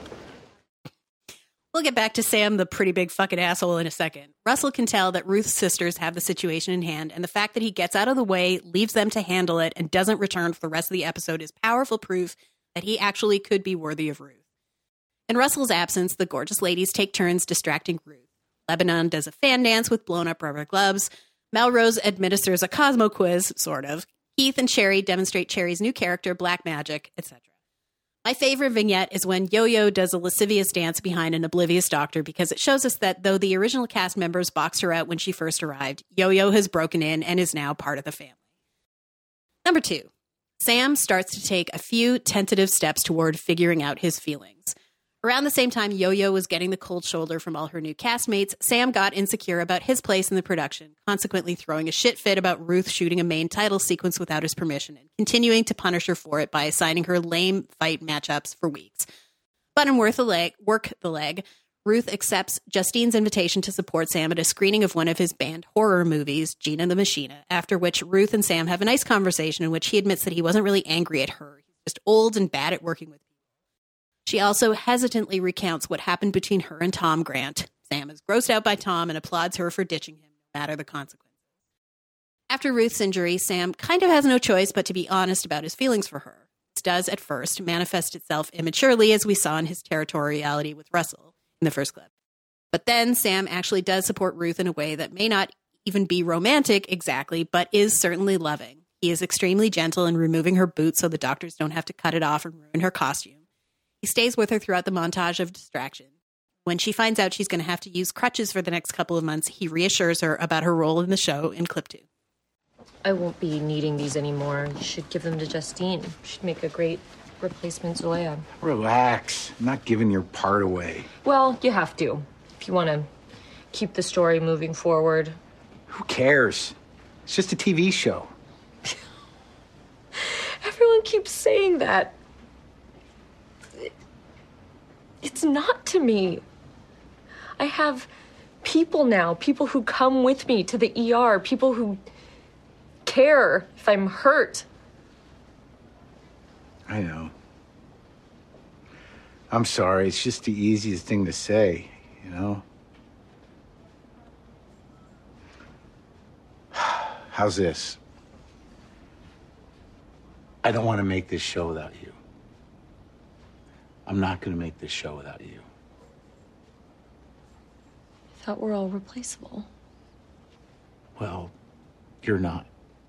We'll get back to Sam, the pretty big fucking asshole, in a second. Russell can tell that Ruth's sisters have the situation in hand, and the fact that he gets out of the way, leaves them to handle it, and doesn't return for the rest of the episode is powerful proof that he actually could be worthy of Ruth. In Russell's absence, the gorgeous ladies take turns distracting Ruth. Lebanon does a fan dance with blown-up rubber gloves. Melrose administers a Cosmo quiz, sort of. Keith and Cherry demonstrate Cherry's new character, Black Magic, etc. My favorite vignette is when Yo-Yo does a lascivious dance behind an oblivious doctor because it shows us that though the original cast members boxed her out when she first arrived, Yo-Yo has broken in and is now part of the family. Number 2. Sam starts to take a few tentative steps toward figuring out his feelings. Around the same time Yo-Yo was getting the cold shoulder from all her new castmates, Sam got insecure about his place in the production, consequently throwing a shit fit about Ruth shooting a main title sequence without his permission and continuing to punish her for it by assigning her lame fight matchups for weeks. But in Work the Leg, Ruth accepts Justine's invitation to support Sam at a screening of one of his banned horror movies, Gina the Machina, after which Ruth and Sam have a nice conversation in which he admits that he wasn't really angry at her. He's just old and bad at working with people. She also hesitantly recounts what happened between her and Tom Grant. Sam is grossed out by Tom and applauds her for ditching him, no matter the consequences. After Ruth's injury, Sam kind of has no choice but to be honest about his feelings for her. This does, at first, manifest itself immaturely, as we saw in his territoriality with Russell in the first clip. But then Sam actually does support Ruth in a way that may not even be romantic exactly, but is certainly loving. He is extremely gentle in removing her boot so the doctors don't have to cut it off and ruin her costume. He stays with her throughout the montage of distraction. When she finds out she's going to have to use crutches for the next couple of months, he reassures her about her role in the show in clip 2. I won't be needing these anymore. You should give them to Justine. She'd make a great replacement Zoya. Relax. I'm not giving your part away. Well, you have to. If you want to keep the story moving forward. Who cares? It's just a TV show. Everyone keeps saying that. It's not to me. I have people now, people who come with me to the ER, people who care if I'm hurt. I know. I'm sorry. It's just the easiest thing to say, you know? How's this? I don't want to make this show without you. I'm not going to make this show without you. I thought we're all replaceable. Well, you're not.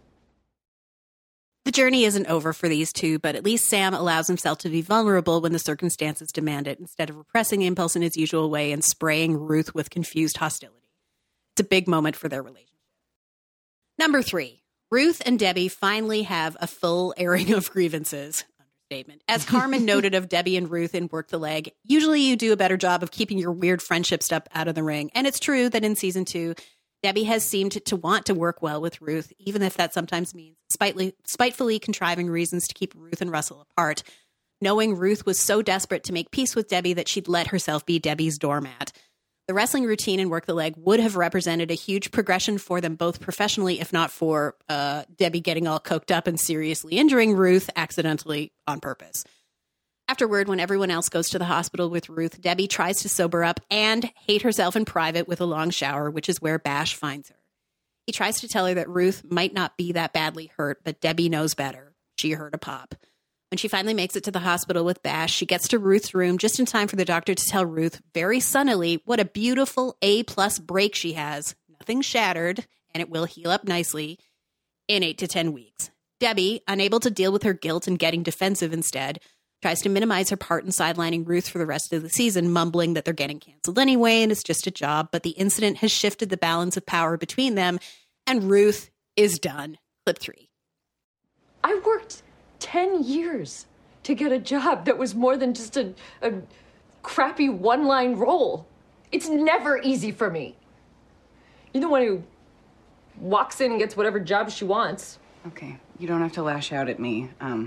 The journey isn't over for these two, but at least Sam allows himself to be vulnerable when the circumstances demand it, instead of repressing impulse in his usual way and spraying Ruth with confused hostility. It's a big moment for their relationship. Number 3. Ruth and Debbie finally have a full airing of grievances. Understatement. As Carmen noted of Debbie and Ruth in Work the Leg, usually you do a better job of keeping your weird friendship stuff out of the ring. And it's true that in season 2, Debbie has seemed to want to work well with Ruth, even if that sometimes means spitefully contriving reasons to keep Ruth and Russell apart, knowing Ruth was so desperate to make peace with Debbie that she'd let herself be Debbie's doormat. The wrestling routine in Work the Leg would have represented a huge progression for them both professionally, if not for Debbie getting all coked up and seriously injuring Ruth accidentally on purpose. Afterward, when everyone else goes to the hospital with Ruth, Debbie tries to sober up and hate herself in private with a long shower, which is where Bash finds her. He tries to tell her that Ruth might not be that badly hurt, but Debbie knows better. She heard a pop. When she finally makes it to the hospital with Bash, she gets to Ruth's room just in time for the doctor to tell Ruth very sunnily what a beautiful A+ break she has. Nothing shattered, and it will heal up nicely in 8 to 10 weeks. Debbie, unable to deal with her guilt and getting defensive instead, tries to minimize her part in sidelining Ruth for the rest of the season, mumbling that they're getting canceled anyway and it's just a job. But the incident has shifted the balance of power between them, and Ruth is done. Clip 3. I worked 10 years to get a job that was more than just a crappy one-line role. It's never easy for me. You're the one who walks in and gets whatever job she wants. Okay, you don't have to lash out at me. Yeah.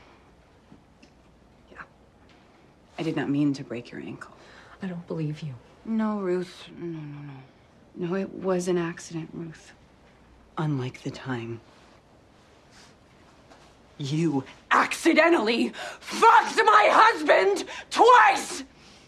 I did not mean to break your ankle. I don't believe you. No, Ruth. No. No, it was an accident, Ruth. Unlike the time you accidentally fucked my husband twice!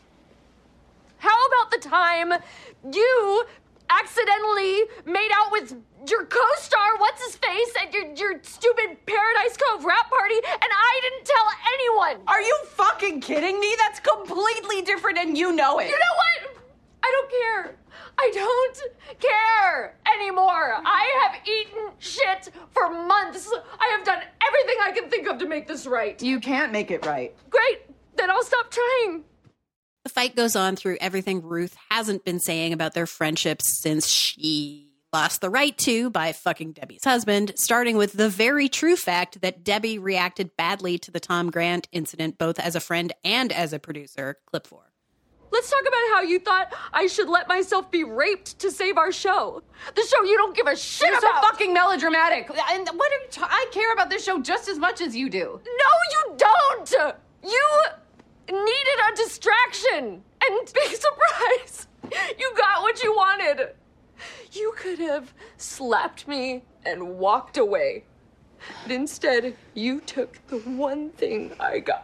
How about the time you accidentally made out with your co-star, what's-his-face, at your stupid Paradise Cove rap party, and I didn't tell anyone? Are you fucking kidding me? That's completely different and you know it. You know what? I don't care. I don't care anymore. I have eaten shit for months. I have done everything I can think of to make this right. You can't make it right. Great. Then I'll stop trying. The fight goes on through everything Ruth hasn't been saying about their friendship since she lost the right to by fucking Debbie's husband, starting with the very true fact that Debbie reacted badly to the Tom Grant incident, both as a friend and as a producer. Clip 4. Let's talk about how you thought I should let myself be raped to save our show. The show you don't give a shit You're about. so fucking melodramatic. And what are I care about this show just as much as you do. No, you don't. You needed a distraction. And big surprise, you got what you wanted. You could have slapped me and walked away. But instead, you took the one thing I got.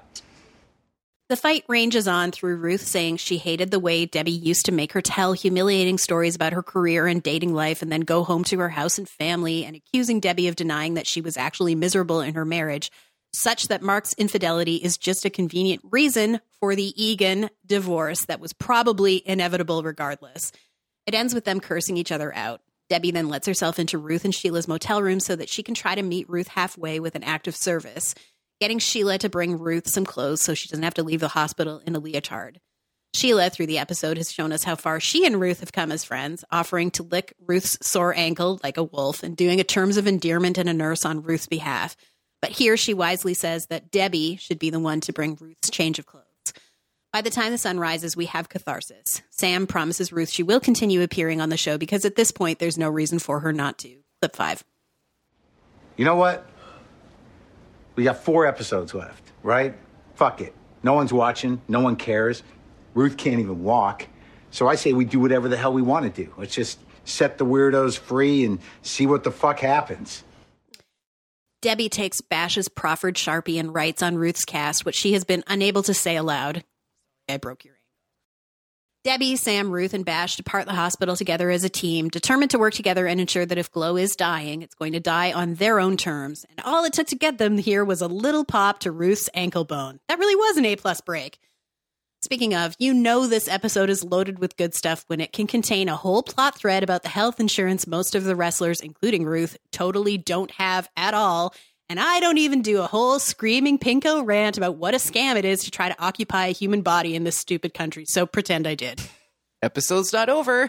The fight ranges on through Ruth saying she hated the way Debbie used to make her tell humiliating stories about her career and dating life and then go home to her house and family, and accusing Debbie of denying that she was actually miserable in her marriage, such that Mark's infidelity is just a convenient reason for the Egan divorce that was probably inevitable regardless. It ends with them cursing each other out. Debbie then lets herself into Ruth and Sheila's motel room so that she can try to meet Ruth halfway with an act of service, getting Sheila to bring Ruth some clothes so she doesn't have to leave the hospital in a leotard. Sheila, through the episode, has shown us how far she and Ruth have come as friends, offering to lick Ruth's sore ankle like a wolf and doing a terms of endearment and a nurse on Ruth's behalf. But here she wisely says that Debbie should be the one to bring Ruth's change of clothes. By the time the sun rises, we have catharsis. Sam promises Ruth she will continue appearing on the show because at this point, there's no reason for her not to. Clip 5. You know what? We got 4 episodes left, right? Fuck it. No one's watching. No one cares. Ruth can't even walk. So I say we do whatever the hell we want to do. Let's just set the weirdos free and see what the fuck happens. Debbie takes Bash's proffered Sharpie and writes on Ruth's cast what she has been unable to say aloud. I broke your ankle. Debbie, Sam, Ruth, and Bash depart the hospital together as a team, determined to work together and ensure that if Glow is dying, it's going to die on their own terms. And all it took to get them here was a little pop to Ruth's ankle bone. That really was an A+ break. Speaking of, you know this episode is loaded with good stuff when it can contain a whole plot thread about the health insurance most of the wrestlers, including Ruth, totally don't have at all. And I don't even do a whole screaming pinko rant about what a scam it is to try to occupy a human body in this stupid country. So pretend I did. Episode's not over.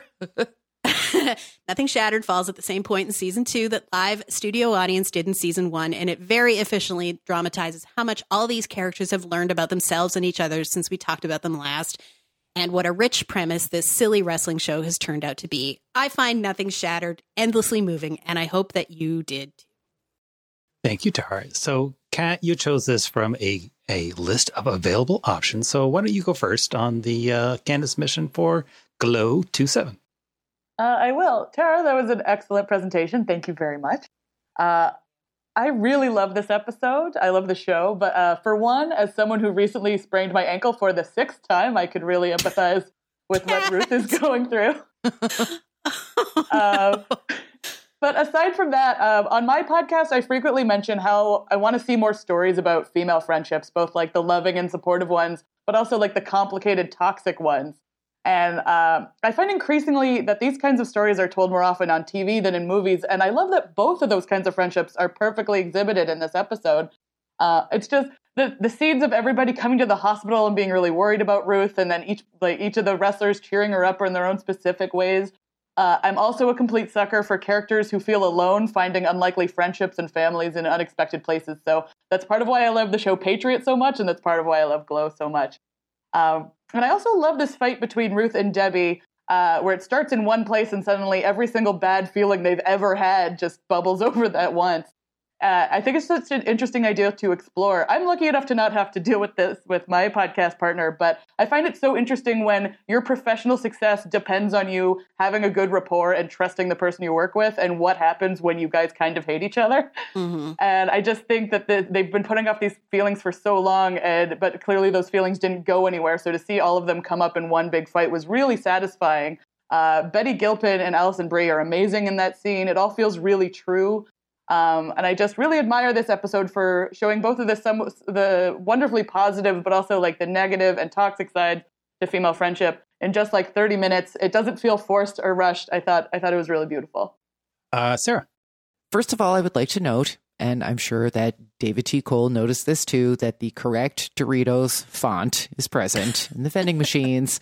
Nothing Shattered falls at the same point in season 2 that live studio audience did in season 1, and it very efficiently dramatizes how much all these characters have learned about themselves and each other since we talked about them last, and what a rich premise this silly wrestling show has turned out to be. I find Nothing Shattered endlessly moving, and I hope that you did too. Thank you, Tara. So, Kat, you chose this from a list of available options. So why don't you go first on the Candace mission for Glow 27? I will. Tara, that was an excellent presentation. Thank you very much. I really love this episode. I love the show. But for one, as someone who recently sprained my ankle for the 6th time, I could really empathize with what Ruth is going through. But aside from that, on my podcast, I frequently mention how I want to see more stories about female friendships, both like the loving and supportive ones, but also like the complicated, toxic ones. And I find increasingly that these kinds of stories are told more often on TV than in movies. And I love that both of those kinds of friendships are perfectly exhibited in this episode. It's just the scenes of everybody coming to the hospital and being really worried about Ruth, and then each of the wrestlers cheering her up in their own specific ways. I'm also a complete sucker for characters who feel alone, finding unlikely friendships and families in unexpected places. So that's part of why I love the show Patriot so much, and that's part of why I love Glow so much. And I also love this fight between Ruth and Debbie, where it starts in one place and suddenly every single bad feeling they've ever had just bubbles over at once. I think it's such an interesting idea to explore. I'm lucky enough to not have to deal with this with my podcast partner, but I find it so interesting when your professional success depends on you having a good rapport and trusting the person you work with, and what happens when you guys kind of hate each other. Mm-hmm. And I just think that they've been putting off these feelings for so long, but clearly those feelings didn't go anywhere. So to see all of them come up in one big fight was really satisfying. Betty Gilpin and Alison Brie are amazing in that scene. It all feels really true. And I just really admire this episode for showing both of the wonderfully positive, but also like the negative and toxic side to female friendship in just like 30 minutes. It doesn't feel forced or rushed. I thought it was really beautiful. Sarah. First of all, I would like to note, and I'm sure that David T. Cole noticed this too, that the correct Doritos font is present in the vending machines.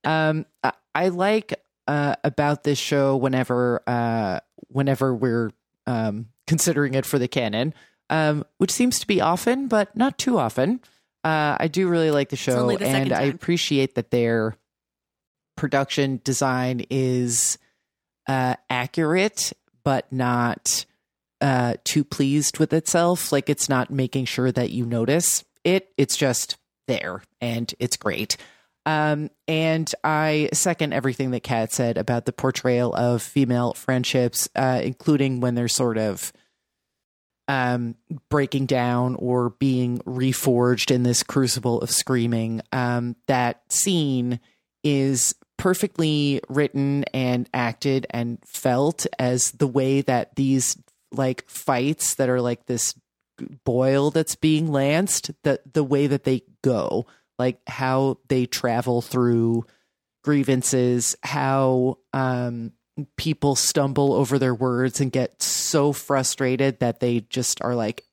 I like about this show whenever we're considering it for the canon, which seems to be often, but not too often. I do really like the show, and I appreciate that their production design is accurate, but not too pleased with itself. Like, it's not making sure that you notice it. It's just there, and it's great. And I second everything that Kat said about the portrayal of female friendships, including when they're sort of breaking down or being reforged in this crucible of screaming. That scene is perfectly written and acted and felt as the way that these like fights that are like this boil that's being lanced, the way that they go, like how they travel through grievances, how people stumble over their words and get so frustrated that they just are like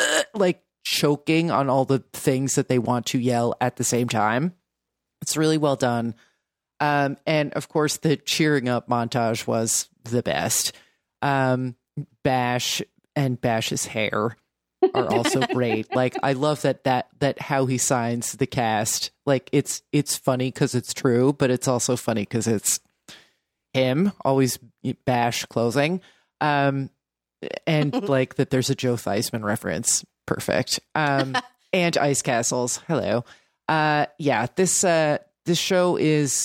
choking on all the things that they want to yell at the same time. It's really well done. And of course the cheering up montage was the best. Bash and Bash's hair are also great. Like, I love that how he signs the cast. Like, it's funny because it's true, but it's also funny because it's him, always Bash closing. And like that there's a Joe Theismann reference. Perfect. And Ice Castles. Hello. Yeah, this show is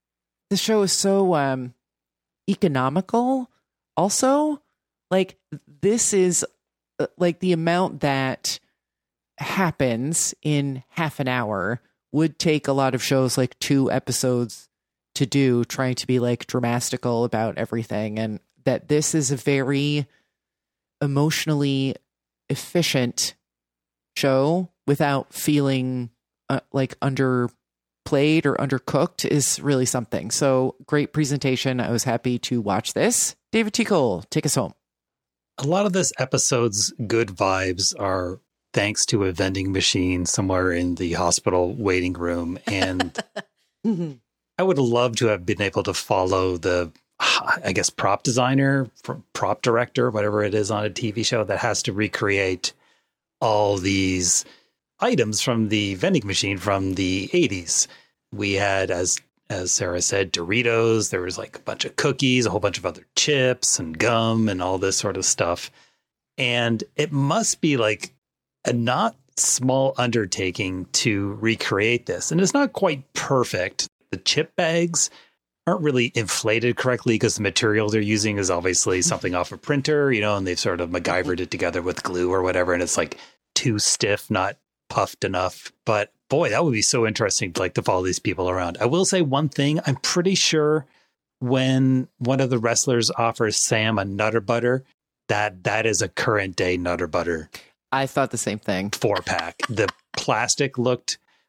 so economical also. Like, this is like the amount that happens in half an hour would take a lot of shows like 2 episodes to do, trying to be like dramatical about everything. And that this is a very emotionally efficient show without feeling like underplayed or undercooked is really something. So great presentation. I was happy to watch this. David T. Cole, take us home. A lot of this episode's good vibes are thanks to a vending machine somewhere in the hospital waiting room. And I would love to have been able to follow the, I guess, prop designer, prop director, whatever it is on a TV show that has to recreate all these items from the vending machine from the 80s. We had, as Sarah said, Doritos. There was like a bunch of cookies, a whole bunch of other chips and gum and all this sort of stuff. And it must be like a not small undertaking to recreate this. And it's not quite perfect. The chip bags aren't really inflated correctly because the material they're using is obviously something off a printer, and they've sort of MacGyvered it together with glue or whatever. And it's like too stiff, not puffed enough. But boy, that would be so interesting to follow these people around. I will say one thing. I'm pretty sure when one of the wrestlers offers Sam a Nutter Butter, that is a current day Nutter Butter. I thought the same thing. 4-pack. The plastic looked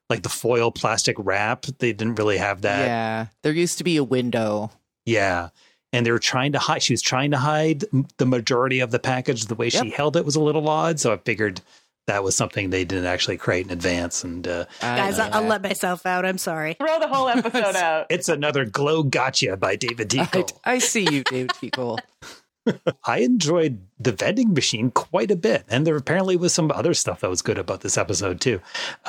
like the foil plastic wrap. They didn't really have that. Yeah, there used to be a window. Yeah. And they were trying to hide. She was trying to hide the majority of the package. The way she held it was a little odd. So I figured that was something they didn't actually create in advance. And guys, I'll let myself out. I'm sorry. Throw the whole episode out. It's another glow gotcha by David Tickle. I see you, David Tickle. I enjoyed the vending machine quite a bit. And there apparently was some other stuff that was good about this episode, too.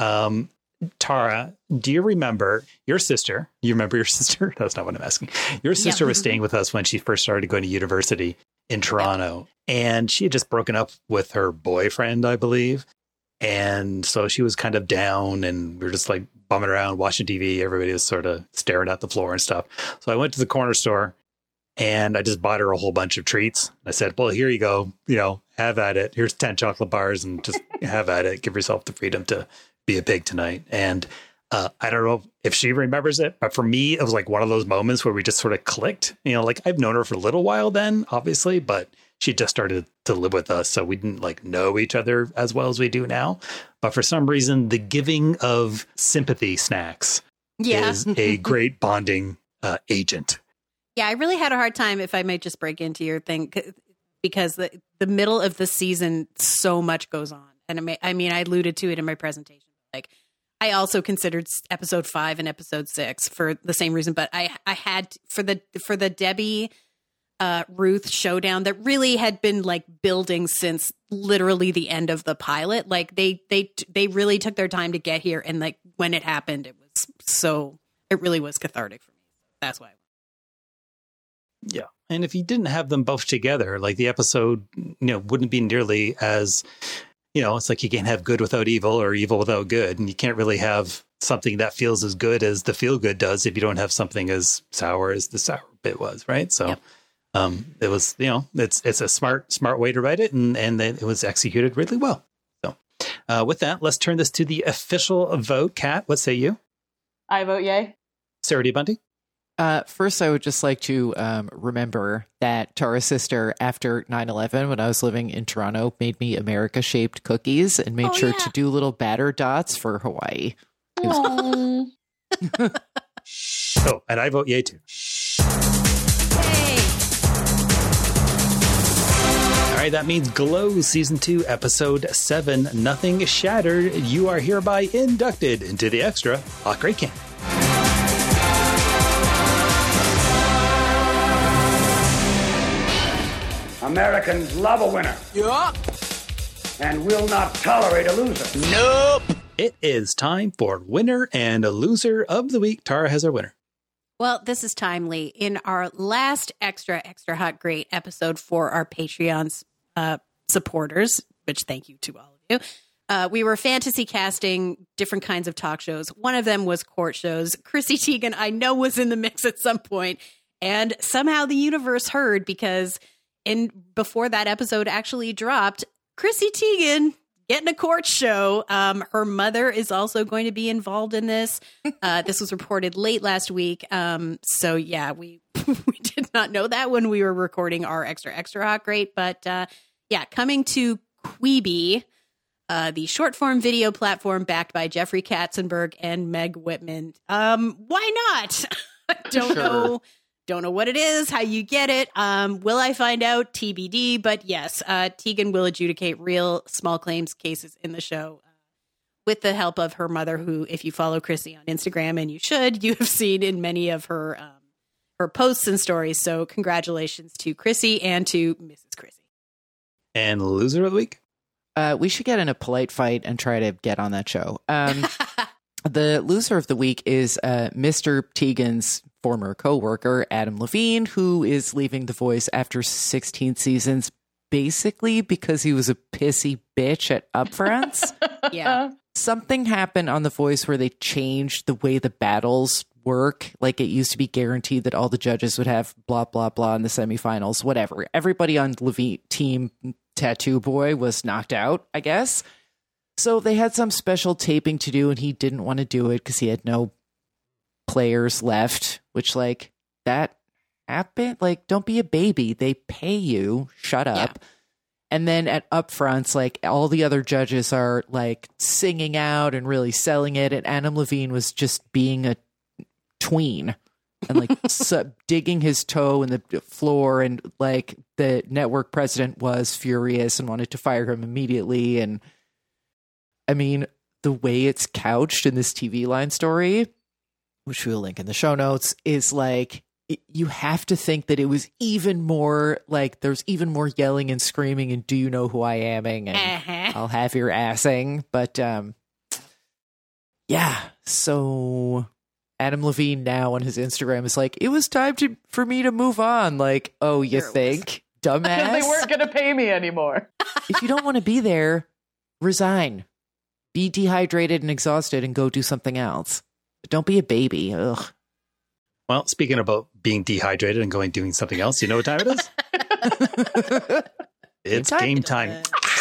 Tara, do you remember your sister? You remember your sister? That's not what I'm asking. Your sister was staying with us when she first started going to university in Toronto. And she had just broken up with her boyfriend, I believe. And so she was kind of down and we were just like bumming around, watching TV. Everybody was sort of staring at the floor and stuff. So I went to the corner store and I just bought her a whole bunch of treats. I said, well, here you go. Have at it. Here's 10 chocolate bars and just have at it. Give yourself the freedom to be a pig tonight. And I don't know if she remembers it, but for me, it was like one of those moments where we just sort of clicked. Like I've known her for a little while then, obviously, but she just started to live with us. So we didn't like know each other as well as we do now. But for some reason, the giving of sympathy snacks is a great bonding agent. Yeah, I really had a hard time, if I might just break into your thing, because the middle of the season, so much goes on. And I alluded to it in my presentation. Like, I also considered episode 5 and episode 6 for the same reason, but I had for the Debbie Ruth showdown that really had been like building since literally the end of the pilot. Like they really took their time to get here, and like when it happened, it really was cathartic for me. That's why. Yeah. And if you didn't have them both together, like the episode, wouldn't be nearly as, it's like you can't have good without evil or evil without good. And you can't really have something that feels as good as the feel good does if you don't have something as sour as the sour bit was. Right. So it was, it's a smart way to write it. And it was executed really well. So with that, let's turn this to the official vote. Kat, what say you? I vote yay. Sarah D. Bundy? First, I would just like to remember that Tara's sister, after 9/11, when I was living in Toronto, made me America-shaped cookies and made sure to do little batter dots for Hawaii. Oh, and I vote yay, too. All right, that means Glow Season 2, Episode 7, Nothing Shattered. You are hereby inducted into the Extra Hot Great Camp. Americans love a winner. Yup. And will not tolerate a loser. Nope. It is time for Winner and a Loser of the Week. Tara has our winner. Well, this is timely. In our last Extra Hot Great episode for our Patreon supporters, which thank you to all of you, we were fantasy casting different kinds of talk shows. One of them was court shows. Chrissy Teigen, I know, was in the mix at some point, and somehow the universe heard, because before that episode actually dropped, Chrissy Teigen getting a court show. Her mother is also going to be involved in this. This was reported late last week. So yeah, we did not know that when we were recording our Extra Hot Great. But yeah, coming to Quibi, the short form video platform backed by Jeffrey Katzenberg and Meg Whitman. Why not? Don't know what it is, how you get it. Will I find out? TBD. But yes, Teigen will adjudicate real small claims cases in the show with the help of her mother, who, if you follow Chrissy on Instagram, and you have seen in many of her posts and stories. So congratulations to Chrissy and to Mrs. Chrissy. And Loser of the Week? We should get in a polite fight and try to get on that show. The Loser of the Week is Mr. Teigen's former co-worker, Adam Levine, who is leaving The Voice after 16 seasons, basically because he was a pissy bitch at upfronts. Yeah. Something happened on The Voice where they changed the way the battles work. Like, it used to be guaranteed that all the judges would have blah, blah, blah in the semifinals, whatever. Everybody on Levine Team Tattoo Boy was knocked out, I guess. So they had some special taping to do, and he didn't want to do it because he had no players left, which, like, that happened. Like, don't be a baby. They pay you. Shut up. Yeah. And then at upfronts, like all the other judges are like singing out and really selling it. And Adam Levine was just being a tween and like digging his toe in the floor. And like the network president was furious and wanted to fire him immediately. And I mean, the way it's couched in this TV Line story, which we'll link in the show notes, is like, you have to think that it was even more like there's even more yelling and screaming and do you know who I am-ing and I'll have your assing. But yeah, so Adam Levine now on his Instagram is like, it was time for me to move on. Like, oh, you think? Dumbass. Because they weren't going to pay me anymore. If you don't want to be there, resign. Be dehydrated and exhausted and go do something else. But don't be a baby. Ugh. Well, speaking about being dehydrated and doing something else, you know what time it is? It's game time.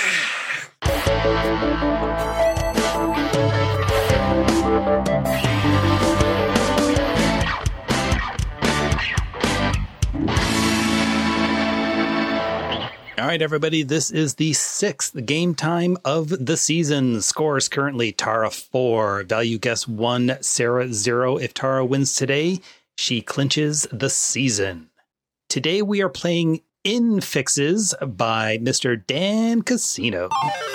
All right, everybody, this is the 6th game time of the season. Scores currently Tara 4, value guess 1, Sarah 0. If Tara wins today, she clinches the season. Today we are playing In Fixes by Mr. Dan Casino.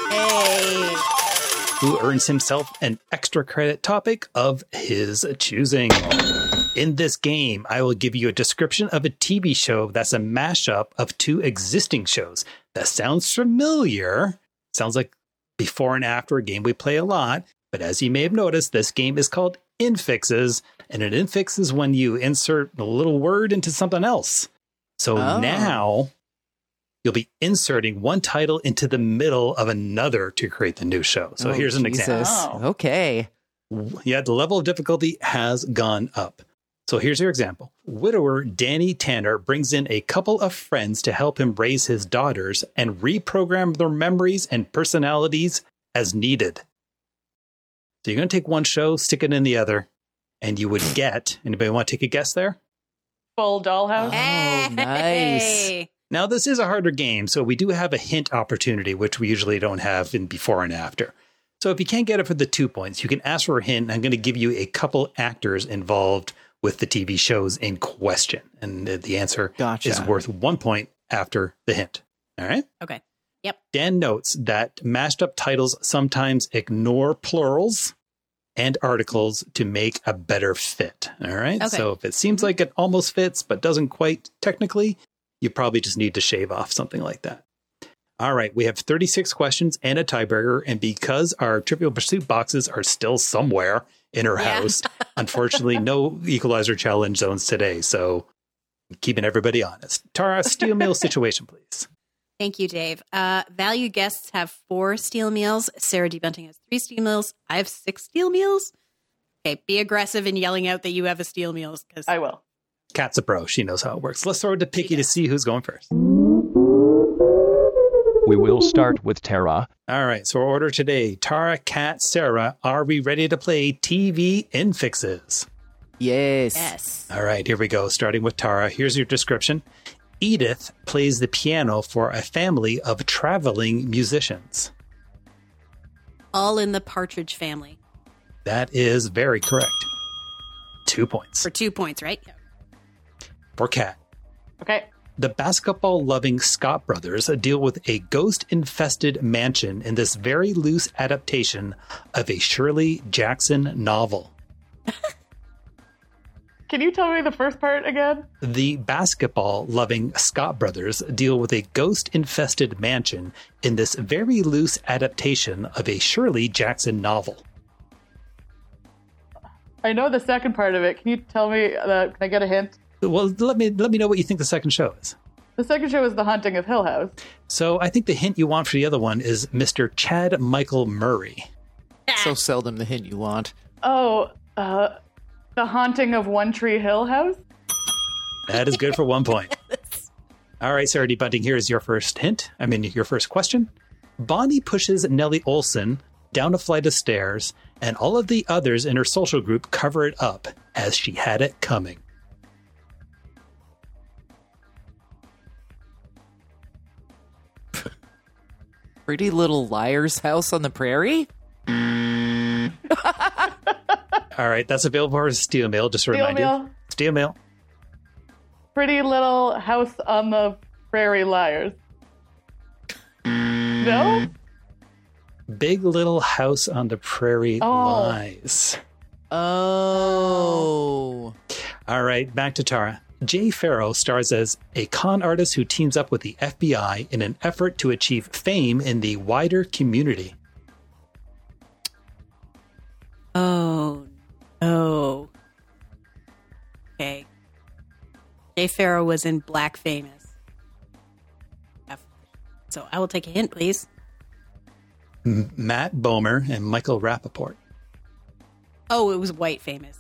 Hey! Who earns himself an extra credit topic of his choosing. In this game, I will give you a description of a TV show that's a mashup of 2 existing shows. That sounds familiar. Sounds like before and after a game we play a lot. But as you may have noticed, this game is called In Fixes. And an infix is when you insert a little word into something else. So now you'll be inserting one title into the middle of another to create the new show. So here's an example. Okay. Yeah, the level of difficulty has gone up. So here's your example. Widower Danny Tanner brings in a couple of friends to help him raise his daughters and reprogram their memories and personalities as needed. So you're going to take one show, stick it in the other. And you would get, anybody want to take a guess there? Full Dollhouse. Oh, nice. Now, this is a harder game, so we do have a hint opportunity, which we usually don't have in before and after. So if you can't get it for the 2 points, you can ask for a hint. I'm going to give you a couple actors involved with the TV shows in question. And the answer is worth 1 point after the hint. All right? Okay. Yep. Dan notes that mashed up titles sometimes ignore plurals and articles to make a better fit. All right. Okay. So if it seems like it almost fits, but doesn't quite technically, you probably just need to shave off something like that. All right. We have 36 questions and a tiebreaker. And because our Trivial Pursuit boxes are still somewhere in her house, unfortunately, no Equalizer challenge zones today. So keeping everybody honest. Tara, steel meal situation, please. Thank you, Dave. Value guests have 4 steel meals. Sarah D. Bunting has 3 steel meals. I have 6 steel meals. Okay, be aggressive in yelling out that you have a steel meal. I will. Kat's a pro. She knows how it works. Let's throw it to Picky to see who's going first. We will start with Tara. All right, so our order today, Tara, Kat, Sarah, are we ready to play TV In Fixes? Yes. Yes. All right, here we go. Starting with Tara. Here's your description. Edith plays the piano for a family of traveling musicians. All in the Partridge Family. That is very correct. 2 points. For 2 points, right? Yeah. For Kat. Okay. The basketball-loving Scott brothers deal with a ghost-infested mansion in this very loose adaptation of a Shirley Jackson novel. Can you tell me the first part again? The basketball-loving Scott brothers deal with a ghost-infested mansion in this very loose adaptation of a Shirley Jackson novel. I know the second part of it. Can you tell me, can I get a hint? Well, let me know what you think the second show is. The second show is The Haunting of Hill House. So I think the hint you want for the other one is Mr. Chad Michael Murray. So seldom the hint you want. Oh, The Haunting of One Tree Hill House? That is good for 1 point. All right, Sarah D. Bunting, here is your first hint. Your first question. Bonnie pushes Nellie Olson down a flight of stairs, and all of the others in her social group cover it up as she had it coming. Pretty Little Liars House on the Prairie? All right, that's available for Steel Mail, just to remind you. Steel Mail. Pretty Little House on the Prairie Liars. No? Big Little House on the Prairie Lies. Oh. All right, back to Tara. Jay Farrow stars as a con artist who teams up with the FBI in an effort to achieve fame in the wider community. Oh, no. Okay. Jay Farrow was in Black Famous. So I will take a hint, please. Matt Bomer and Michael Rappaport. Oh, it was White Famous.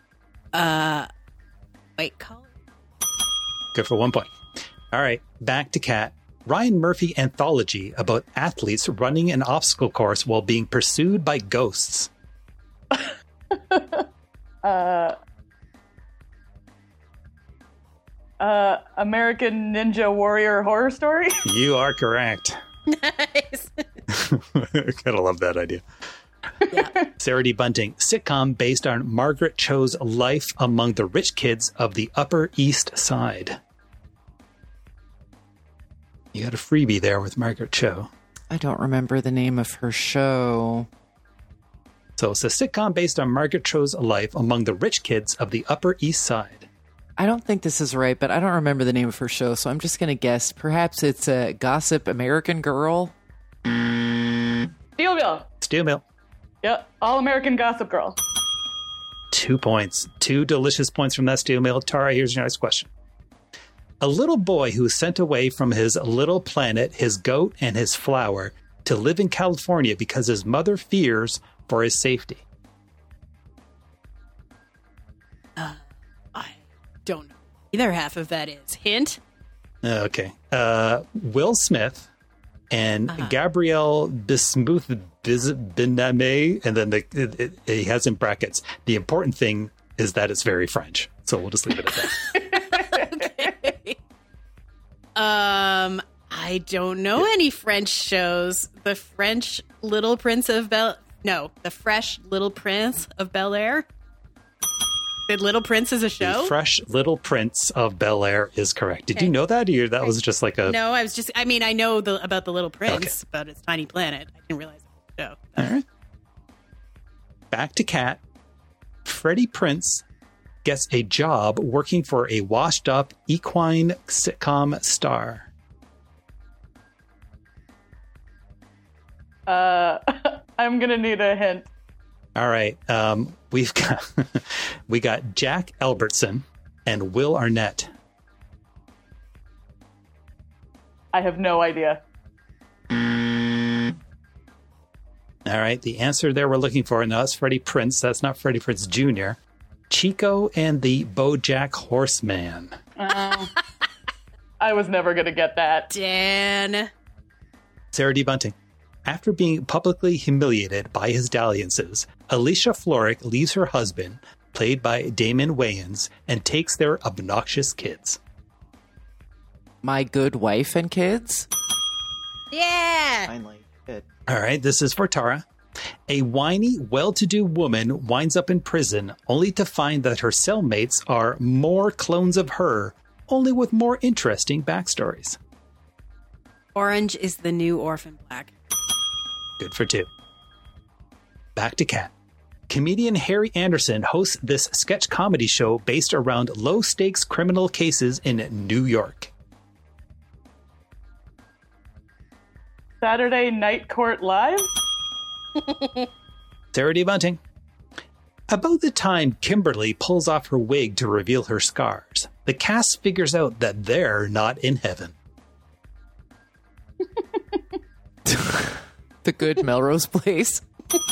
White collar? Good for 1 point. All right, back to Kat. Ryan Murphy anthology about athletes running an obstacle course while being pursued by ghosts. American Ninja Warrior Horror Story? You are correct. Nice. Gotta love that idea. Yeah. Sarah D. Bunting, sitcom based on Margaret Cho's life among the rich kids of the Upper East Side. You got a freebie there with Margaret Cho. I don't remember the name of her show. So it's a sitcom based on Margaret Cho's life among the rich kids of the Upper East Side. I don't think this is right, but I don't remember the name of her show, so I'm just going to guess. Perhaps it's a Gossip American Girl? Steel Mill. Steel Mill. Yep, All American Gossip Girl. 2 points. 2 delicious points from that Steel Mill. Tara, here's your next question. A little boy who was sent away from his little planet, his goat, and his flower to live in California because his mother fears for his safety. I don't know. Either half of that is. Hint? Okay. Will Smith and Gabrielle Bismuth Bename, and then he has in brackets. The important thing is that it's very French. So we'll just leave it at that. Okay. I don't know any French shows. The French Little Prince of the Fresh Little Prince of Bel Air. Did Little Prince is a show? The Fresh Little Prince of Bel Air is correct. Did you know that? Or that was just like a... No, I know about the Little Prince, about his tiny planet. I didn't realize it was a show. All right. Back to Kat. Freddie Prinze gets a job working for a washed-up equine sitcom star. I'm going to need a hint. All right. We got Jack Albertson and Will Arnett. I have no idea. All right. The answer there we're looking for, no, that's Freddie Prinze. That's not Freddie Prinze Jr. Chico and the BoJack Horseman. I was never going to get that. Dan. Sarah D. Bunting. After being publicly humiliated by his dalliances, Alicia Florrick leaves her husband, played by Damon Wayans, and takes their obnoxious kids. My Good Wife and Kids? Yeah! Finally. Good. All right, this is for Tara. A whiny, well-to-do woman winds up in prison only to find that her cellmates are more clones of her, only with more interesting backstories. Orange is the New Orphan Black. Good for 2. Back to Kat. Comedian Harry Anderson hosts this sketch comedy show based around low-stakes criminal cases in New York. Saturday Night Court Live? Sarah D. Bunting. About the time Kimberly pulls off her wig to reveal her scars, the cast figures out that they're not in heaven. The Good Melrose Place.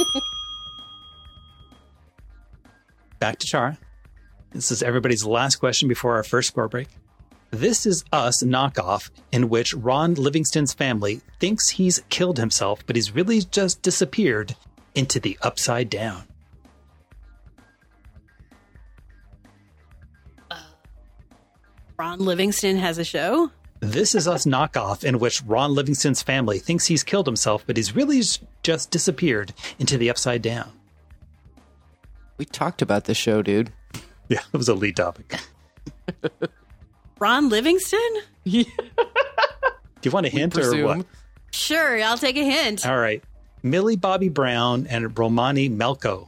Back to Tara. This is everybody's last question before our first score break. This Is Us knockoff in which Ron Livingston's family thinks he's killed himself, but he's really just disappeared into the Upside Down. Ron Livingston has a show? This Is Us knockoff in which Ron Livingston's family thinks he's killed himself, but he's really just disappeared into the Upside Down. We talked about this show, dude. Yeah, it was a lead topic. Ron Livingston? Do you want a hint or what? Sure, I'll take a hint. All right. Millie Bobby Brown and Romani Malco.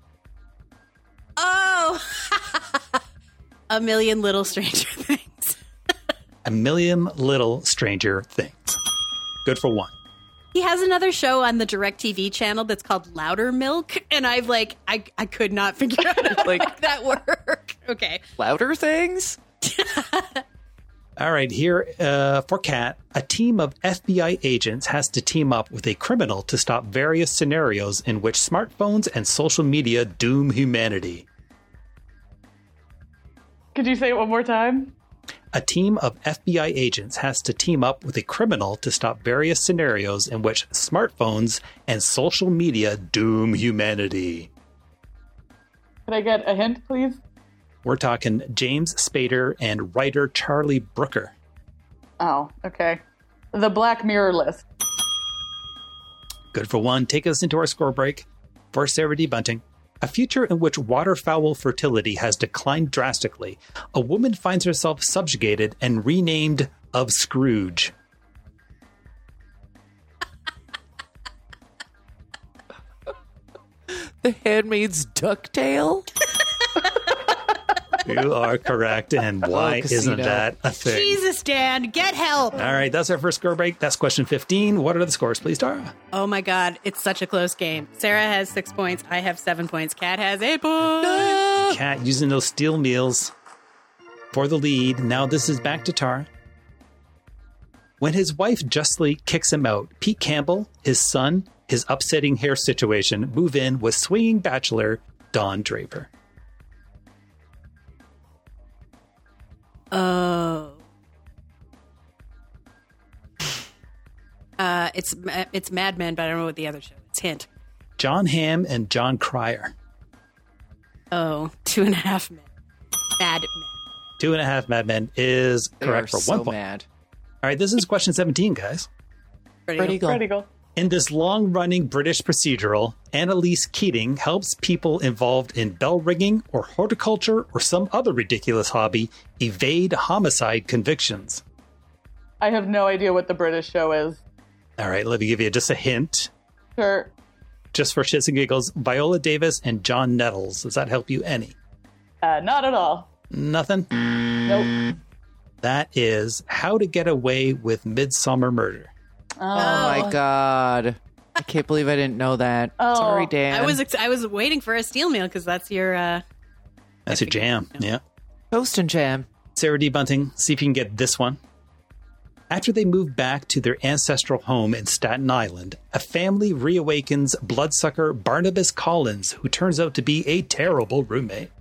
Oh! A Million Little Stranger Things. A Million Little Stranger Things. Good for one. He has another show on the DirecTV channel that's called Louder Milk, and I could not figure out how to make that work. Okay. Louder Things? All right, here for Kat, a team of FBI agents has to team up with a criminal to stop various scenarios in which smartphones and social media doom humanity. Could you say it one more time? A team of FBI agents has to team up with a criminal to stop various scenarios in which smartphones and social media doom humanity. Can I get a hint, please? We're talking James Spader and writer Charlie Brooker. Oh, okay. The Black Mirror list. Good for one. Take us into our score break. For Sarah D. Bunting, a future in which waterfowl fertility has declined drastically, a woman finds herself subjugated and renamed of Scrooge. The Handmaid's Ducktail? You are correct. And why isn't that a thing? Jesus, Dan, get help. All right, that's our first score break. That's question 15. What are the scores, please, Tara? Oh my God, it's such a close game. Sarah has 6 points. I have 7 points. Kat has 8 points. Kat using those steel meals for the lead. Now this is back to Tara. When his wife justly kicks him out, Pete Campbell, his son, his upsetting hair situation move in with swinging bachelor Don Draper. Oh. It's Mad Men, but I don't know what the other show is. Hint. John Hamm and John Cryer. Oh, 2.5 Men. Mad Men. 2.5 Mad Men is correct for 1 point. Mad. All right, this is question 17, guys. Ready to go. In this long-running British procedural, Annalise Keating helps people involved in bell ringing or horticulture or some other ridiculous hobby evade homicide convictions. I have no idea what the British show is. All right, let me give you just a hint. Sure. Just for shits and giggles, Viola Davis and John Nettles. Does that help you any? Not at all. Nothing? Nope. That is How to Get Away with Midsummer Murder. Oh my God. I can't believe I didn't know that. Oh. Sorry, Dan. I was waiting for a steel meal because that's your... That's your jam, yeah. Toast and jam. Sarah D. Bunting, see if you can get this one. After they move back to their ancestral home in Staten Island, a family reawakens bloodsucker Barnabas Collins, who turns out to be a terrible roommate.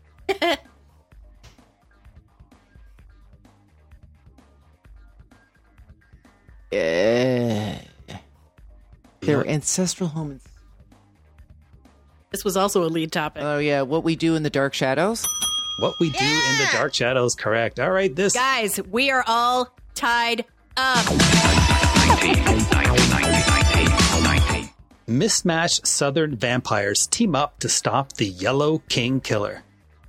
Their ancestral home. This was also a lead topic. Oh, yeah. What We Do in the Dark Shadows? What We Do in the Dark Shadows, correct. All right, this... Guys, we are all tied up. Mismatched Southern vampires team up to stop the Yellow King Killer.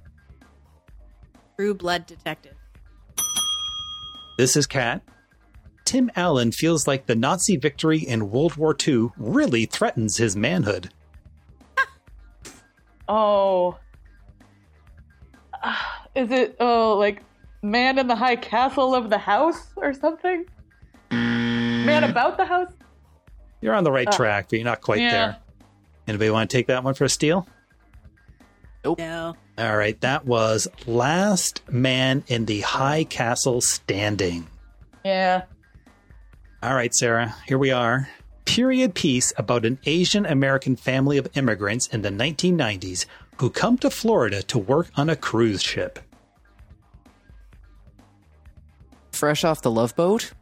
True Blood Detective. This is Kat. Tim Allen feels like the Nazi victory in World War II really threatens his manhood. Oh. Is it, like, Man in the High Castle of the House or something? Man About the House? You're on the right track, but you're not quite there. Anybody want to take that one for a steal? Nope. No. All right, that was Last Man in the High Castle Standing. Yeah. All right, Sarah, here we are. Period piece about an Asian American family of immigrants in the 1990s who come to Florida to work on a cruise ship. Fresh Off the Love Boat?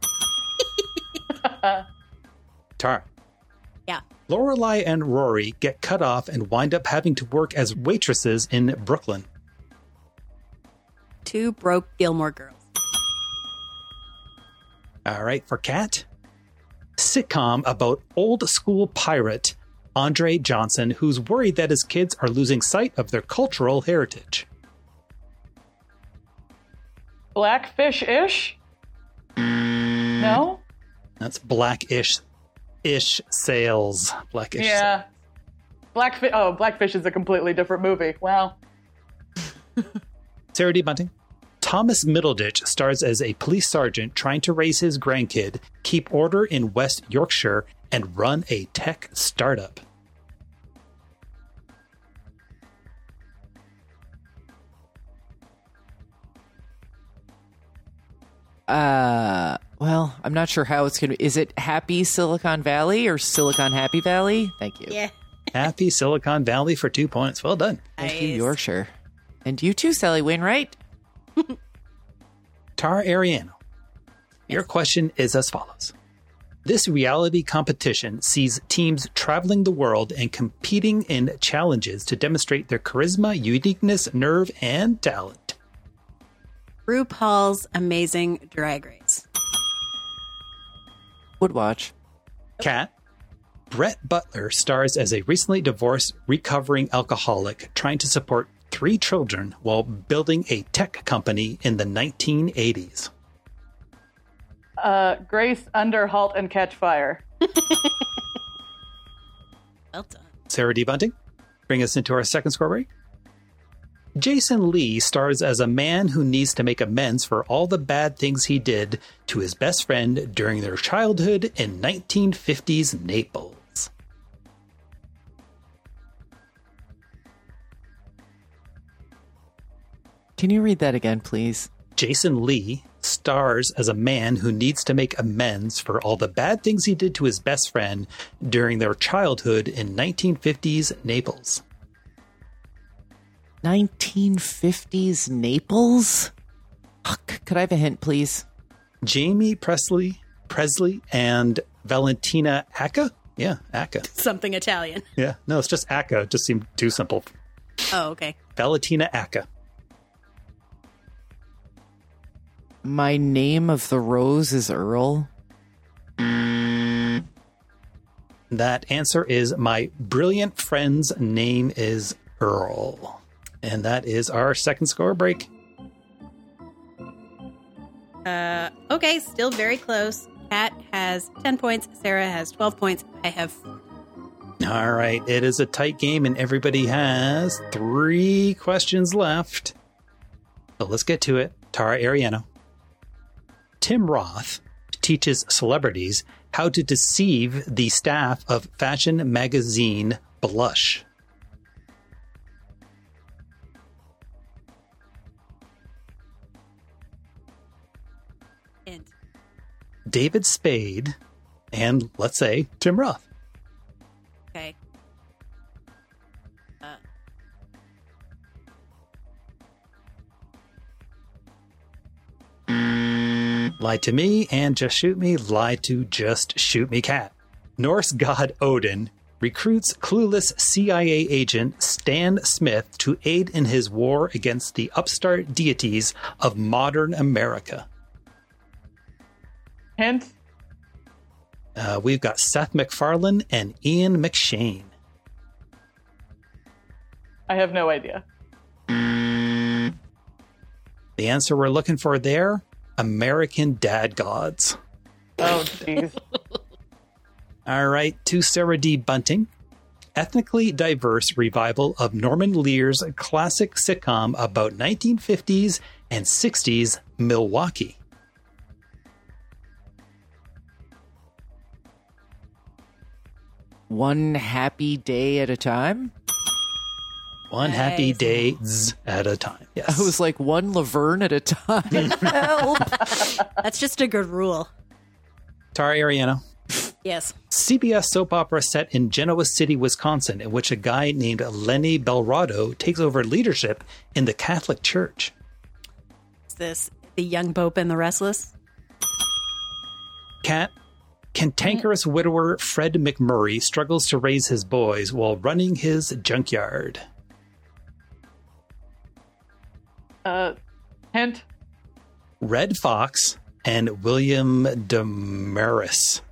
Tara. Yeah. Lorelai and Rory get cut off and wind up having to work as waitresses in Brooklyn. 2 Broke Gilmore Girls. All right, for Kat. Sitcom about old school pirate Andre Johnson, who's worried that his kids are losing sight of their cultural heritage. Blackfish-ish? No? That's Blackish Sales. Blackish. Yeah. Blackfish is a completely different movie. Wow. Sarah D. Bunting. Thomas Middleditch stars as a police sergeant trying to raise his grandkid, keep order in West Yorkshire, and run a tech startup. Well, I'm not sure how it's going to... Is it Happy Silicon Valley or Silicon Happy Valley? Thank you. Yeah. Happy Silicon Valley for 2 points. Well done. Thank you, Yorkshire. And you too, Sally Wainwright. Tara Ariano. Your question is as follows. This reality competition sees teams traveling the world and competing in challenges to demonstrate their charisma, uniqueness, nerve, and talent. RuPaul's Amazing Drag Race. Would watch. Kat. Brett Butler stars as a recently divorced, recovering alcoholic trying to support 3 children while building a tech company in the 1980s. Grace Under Halt and Catch Fire. Well done. Sarah D. Bunting, bring us into our second score break. Jason Lee stars as a man who needs to make amends for all the bad things he did to his best friend during their childhood in 1950s Naples. Can you read that again, please? Jason Lee stars as a man who needs to make amends for all the bad things he did to his best friend during their childhood in 1950s Naples. 1950s Naples? Could I have a hint, please? Jamie Presley, and Valentina Acca? Yeah, Acca. Something Italian. Yeah, no, it's just Acca. It just seemed too simple. Oh, okay. Valentina Acca. My Name of the Rose is Earl. That answer is My Brilliant Friend's Name is Earl. And that is our second score break. Okay, still very close. Kat has 10 points. Sarah has 12 points. I have 4. All right. It is a tight game, and everybody has 3 questions left. So let's get to it. Tara Ariano. Tim Roth teaches celebrities how to deceive the staff of fashion magazine Blush. Hint. David Spade and, let's say, Tim Roth. Okay. Lie to me and just shoot me. Lie to just shoot me, Cat. Norse god Odin recruits clueless CIA agent Stan Smith to aid in his war against the upstart deities of modern America. Hint? We've got Seth MacFarlane and Ian McShane. I have no idea. The answer we're looking for there, American Dad Gods. Oh, jeez. All right, to Sarah D. Bunting. Ethnically diverse revival of Norman Lear's classic sitcom about 1950s and 60s Milwaukee. One Happy Day at a Time? One happy day at a time. Yes. I was like, one Laverne at a time. Help. That's just a good rule. Tara Ariano. Yes. CBS soap opera set in Genoa City, Wisconsin, in which a guy named Lenny Belrado takes over leadership in the Catholic Church. Is this The Young Pope and the Restless? Cat. Cantankerous widower Fred McMurray struggles to raise his boys while running his junkyard. Hint? Red Fox, and William Damaris.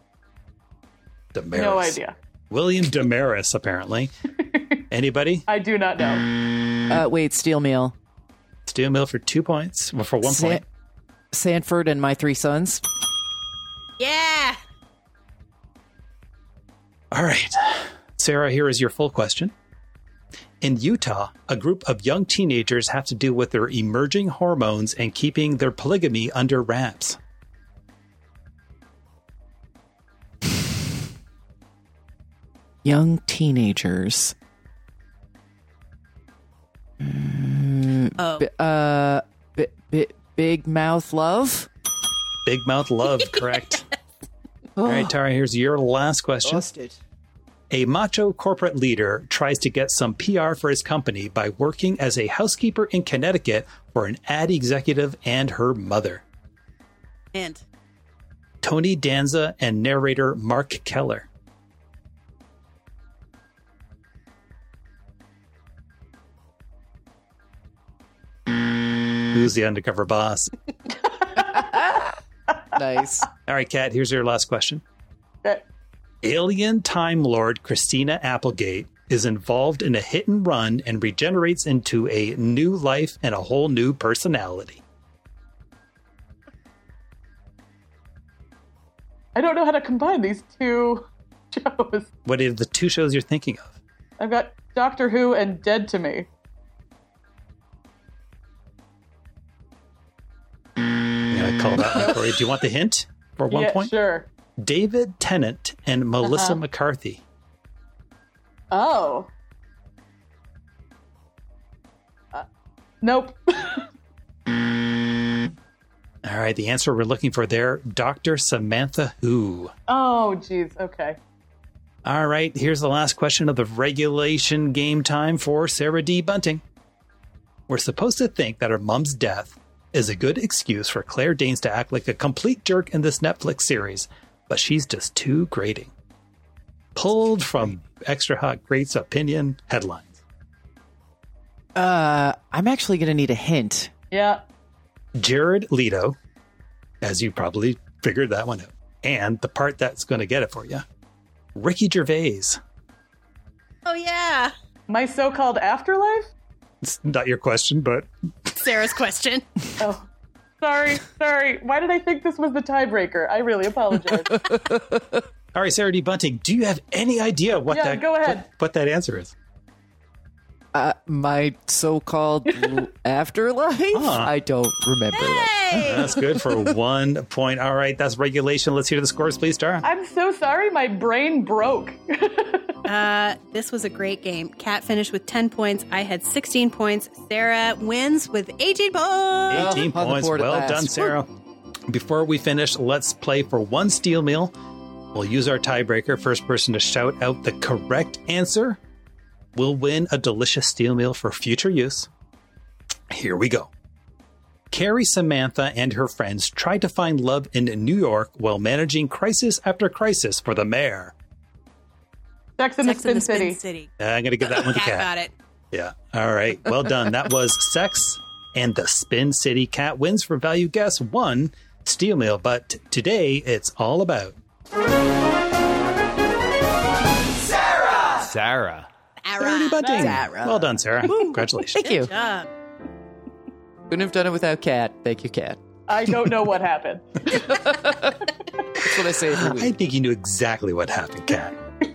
No idea. William Damaris, apparently. Anybody? I do not know. Wait, Steel Meal. Steel Mill for 2 points. Well, for 1 point. Sanford and My Three Sons. Yeah. All right. Sarah, here is your full question. In Utah, a group of young teenagers have to deal with their emerging hormones and keeping their polygamy under wraps. Young teenagers. Big Mouth Love? Big Mouth Love, correct. All right, Tara, here's your last question. Busted. A macho corporate leader tries to get some PR for his company by working as a housekeeper in Connecticut for an ad executive and her mother. And Tony Danza and narrator Mark Keller. Who's the undercover boss? Nice. All right, Kat, here's your last question. Okay. Alien Time Lord Christina Applegate is involved in a hit and run and regenerates into a new life and a whole new personality. I don't know how to combine these two shows. What are the two shows you're thinking of? I've got Doctor Who and Dead to Me. I'm gonna call that one for you. Do you want the hint for 1 point? Sure. David Tennant and Melissa McCarthy. Oh. Nope. All right, the answer we're looking for there, Dr. Samantha Who. Oh, geez. Okay. All right, here's the last question of the regulation game time for Sarah D. Bunting. We're supposed to think that her mom's death is a good excuse for Claire Danes to act like a complete jerk in this Netflix series, but she's just too grating. Pulled from Extra Hot Great's opinion headlines. I'm actually going to need a hint. Yeah. Jared Leto, as you probably figured that one out. And the part that's going to get it for you, Ricky Gervais. Oh, yeah. My so-called afterlife? It's not your question, but... Sarah's question. Oh, sorry. Why did I think this was the tiebreaker? I really apologize. All right, Sarah D. Bunting, do you have any idea what go ahead. What that answer is? My so-called afterlife? I don't remember that. That's good for 1 point. All right, that's regulation. Let's hear the scores, please, Tara. I'm so sorry. My brain broke. This was a great game. Kat finished with 10 points. I had 16 points. Sarah wins with 18 points. 18 points. Well done, Sarah. Before we finish, let's play for one steel meal. We'll use our tiebreaker. First person to shout out the correct answer will win a delicious steel meal for future use. Here we go. Carrie Samantha and her friends tried to find love in New York while managing crisis after crisis for the mayor. Sex in the Spin City. I'm going to give that one to Kat. Got it. Yeah. All right. Well done. That was Sex and the Spin City. Kat wins for value guess 1 steel meal. But today it's all about Sarah. Sarah Bunting. Sarah. Well done, Sarah. Congratulations. Thank you. Good job. Couldn't have done it without Kat. Thank you, Kat. I don't know what happened. That's what I say every week. I think you knew exactly what happened, Kat.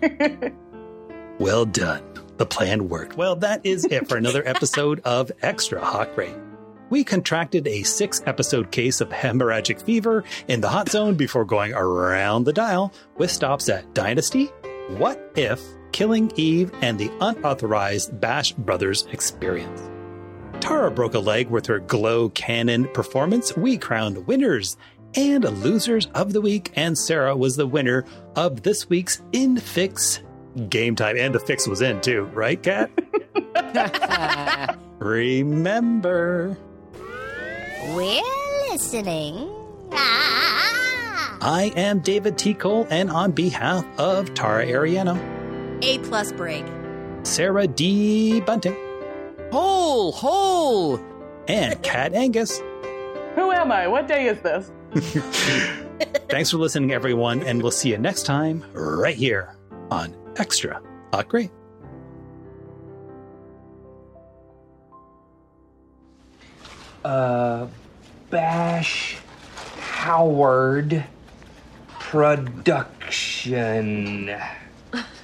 Well done. The plan worked. Well, that is it for another episode of Extra Hot Great. We contracted a 6-episode case of hemorrhagic fever in the hot zone before going around the dial with stops at Dynasty, What If, Killing Eve, and the unauthorized Bash Brothers experience. Tara broke a leg with her Glow Cannon performance. We crowned winners and losers of the week, and Sarah was the winner of this week's In Fix Game Time. And the fix was in too, right, Kat? Remember. We're listening. I am David T. Cole, and on behalf of Tara Ariano, A+ break. Sarah D. Bunting, Hole! and Kat Angus. Who am I? What day is this? Thanks for listening, everyone, and we'll see you next time right here on Extra Hot Great. Bash Howard Production.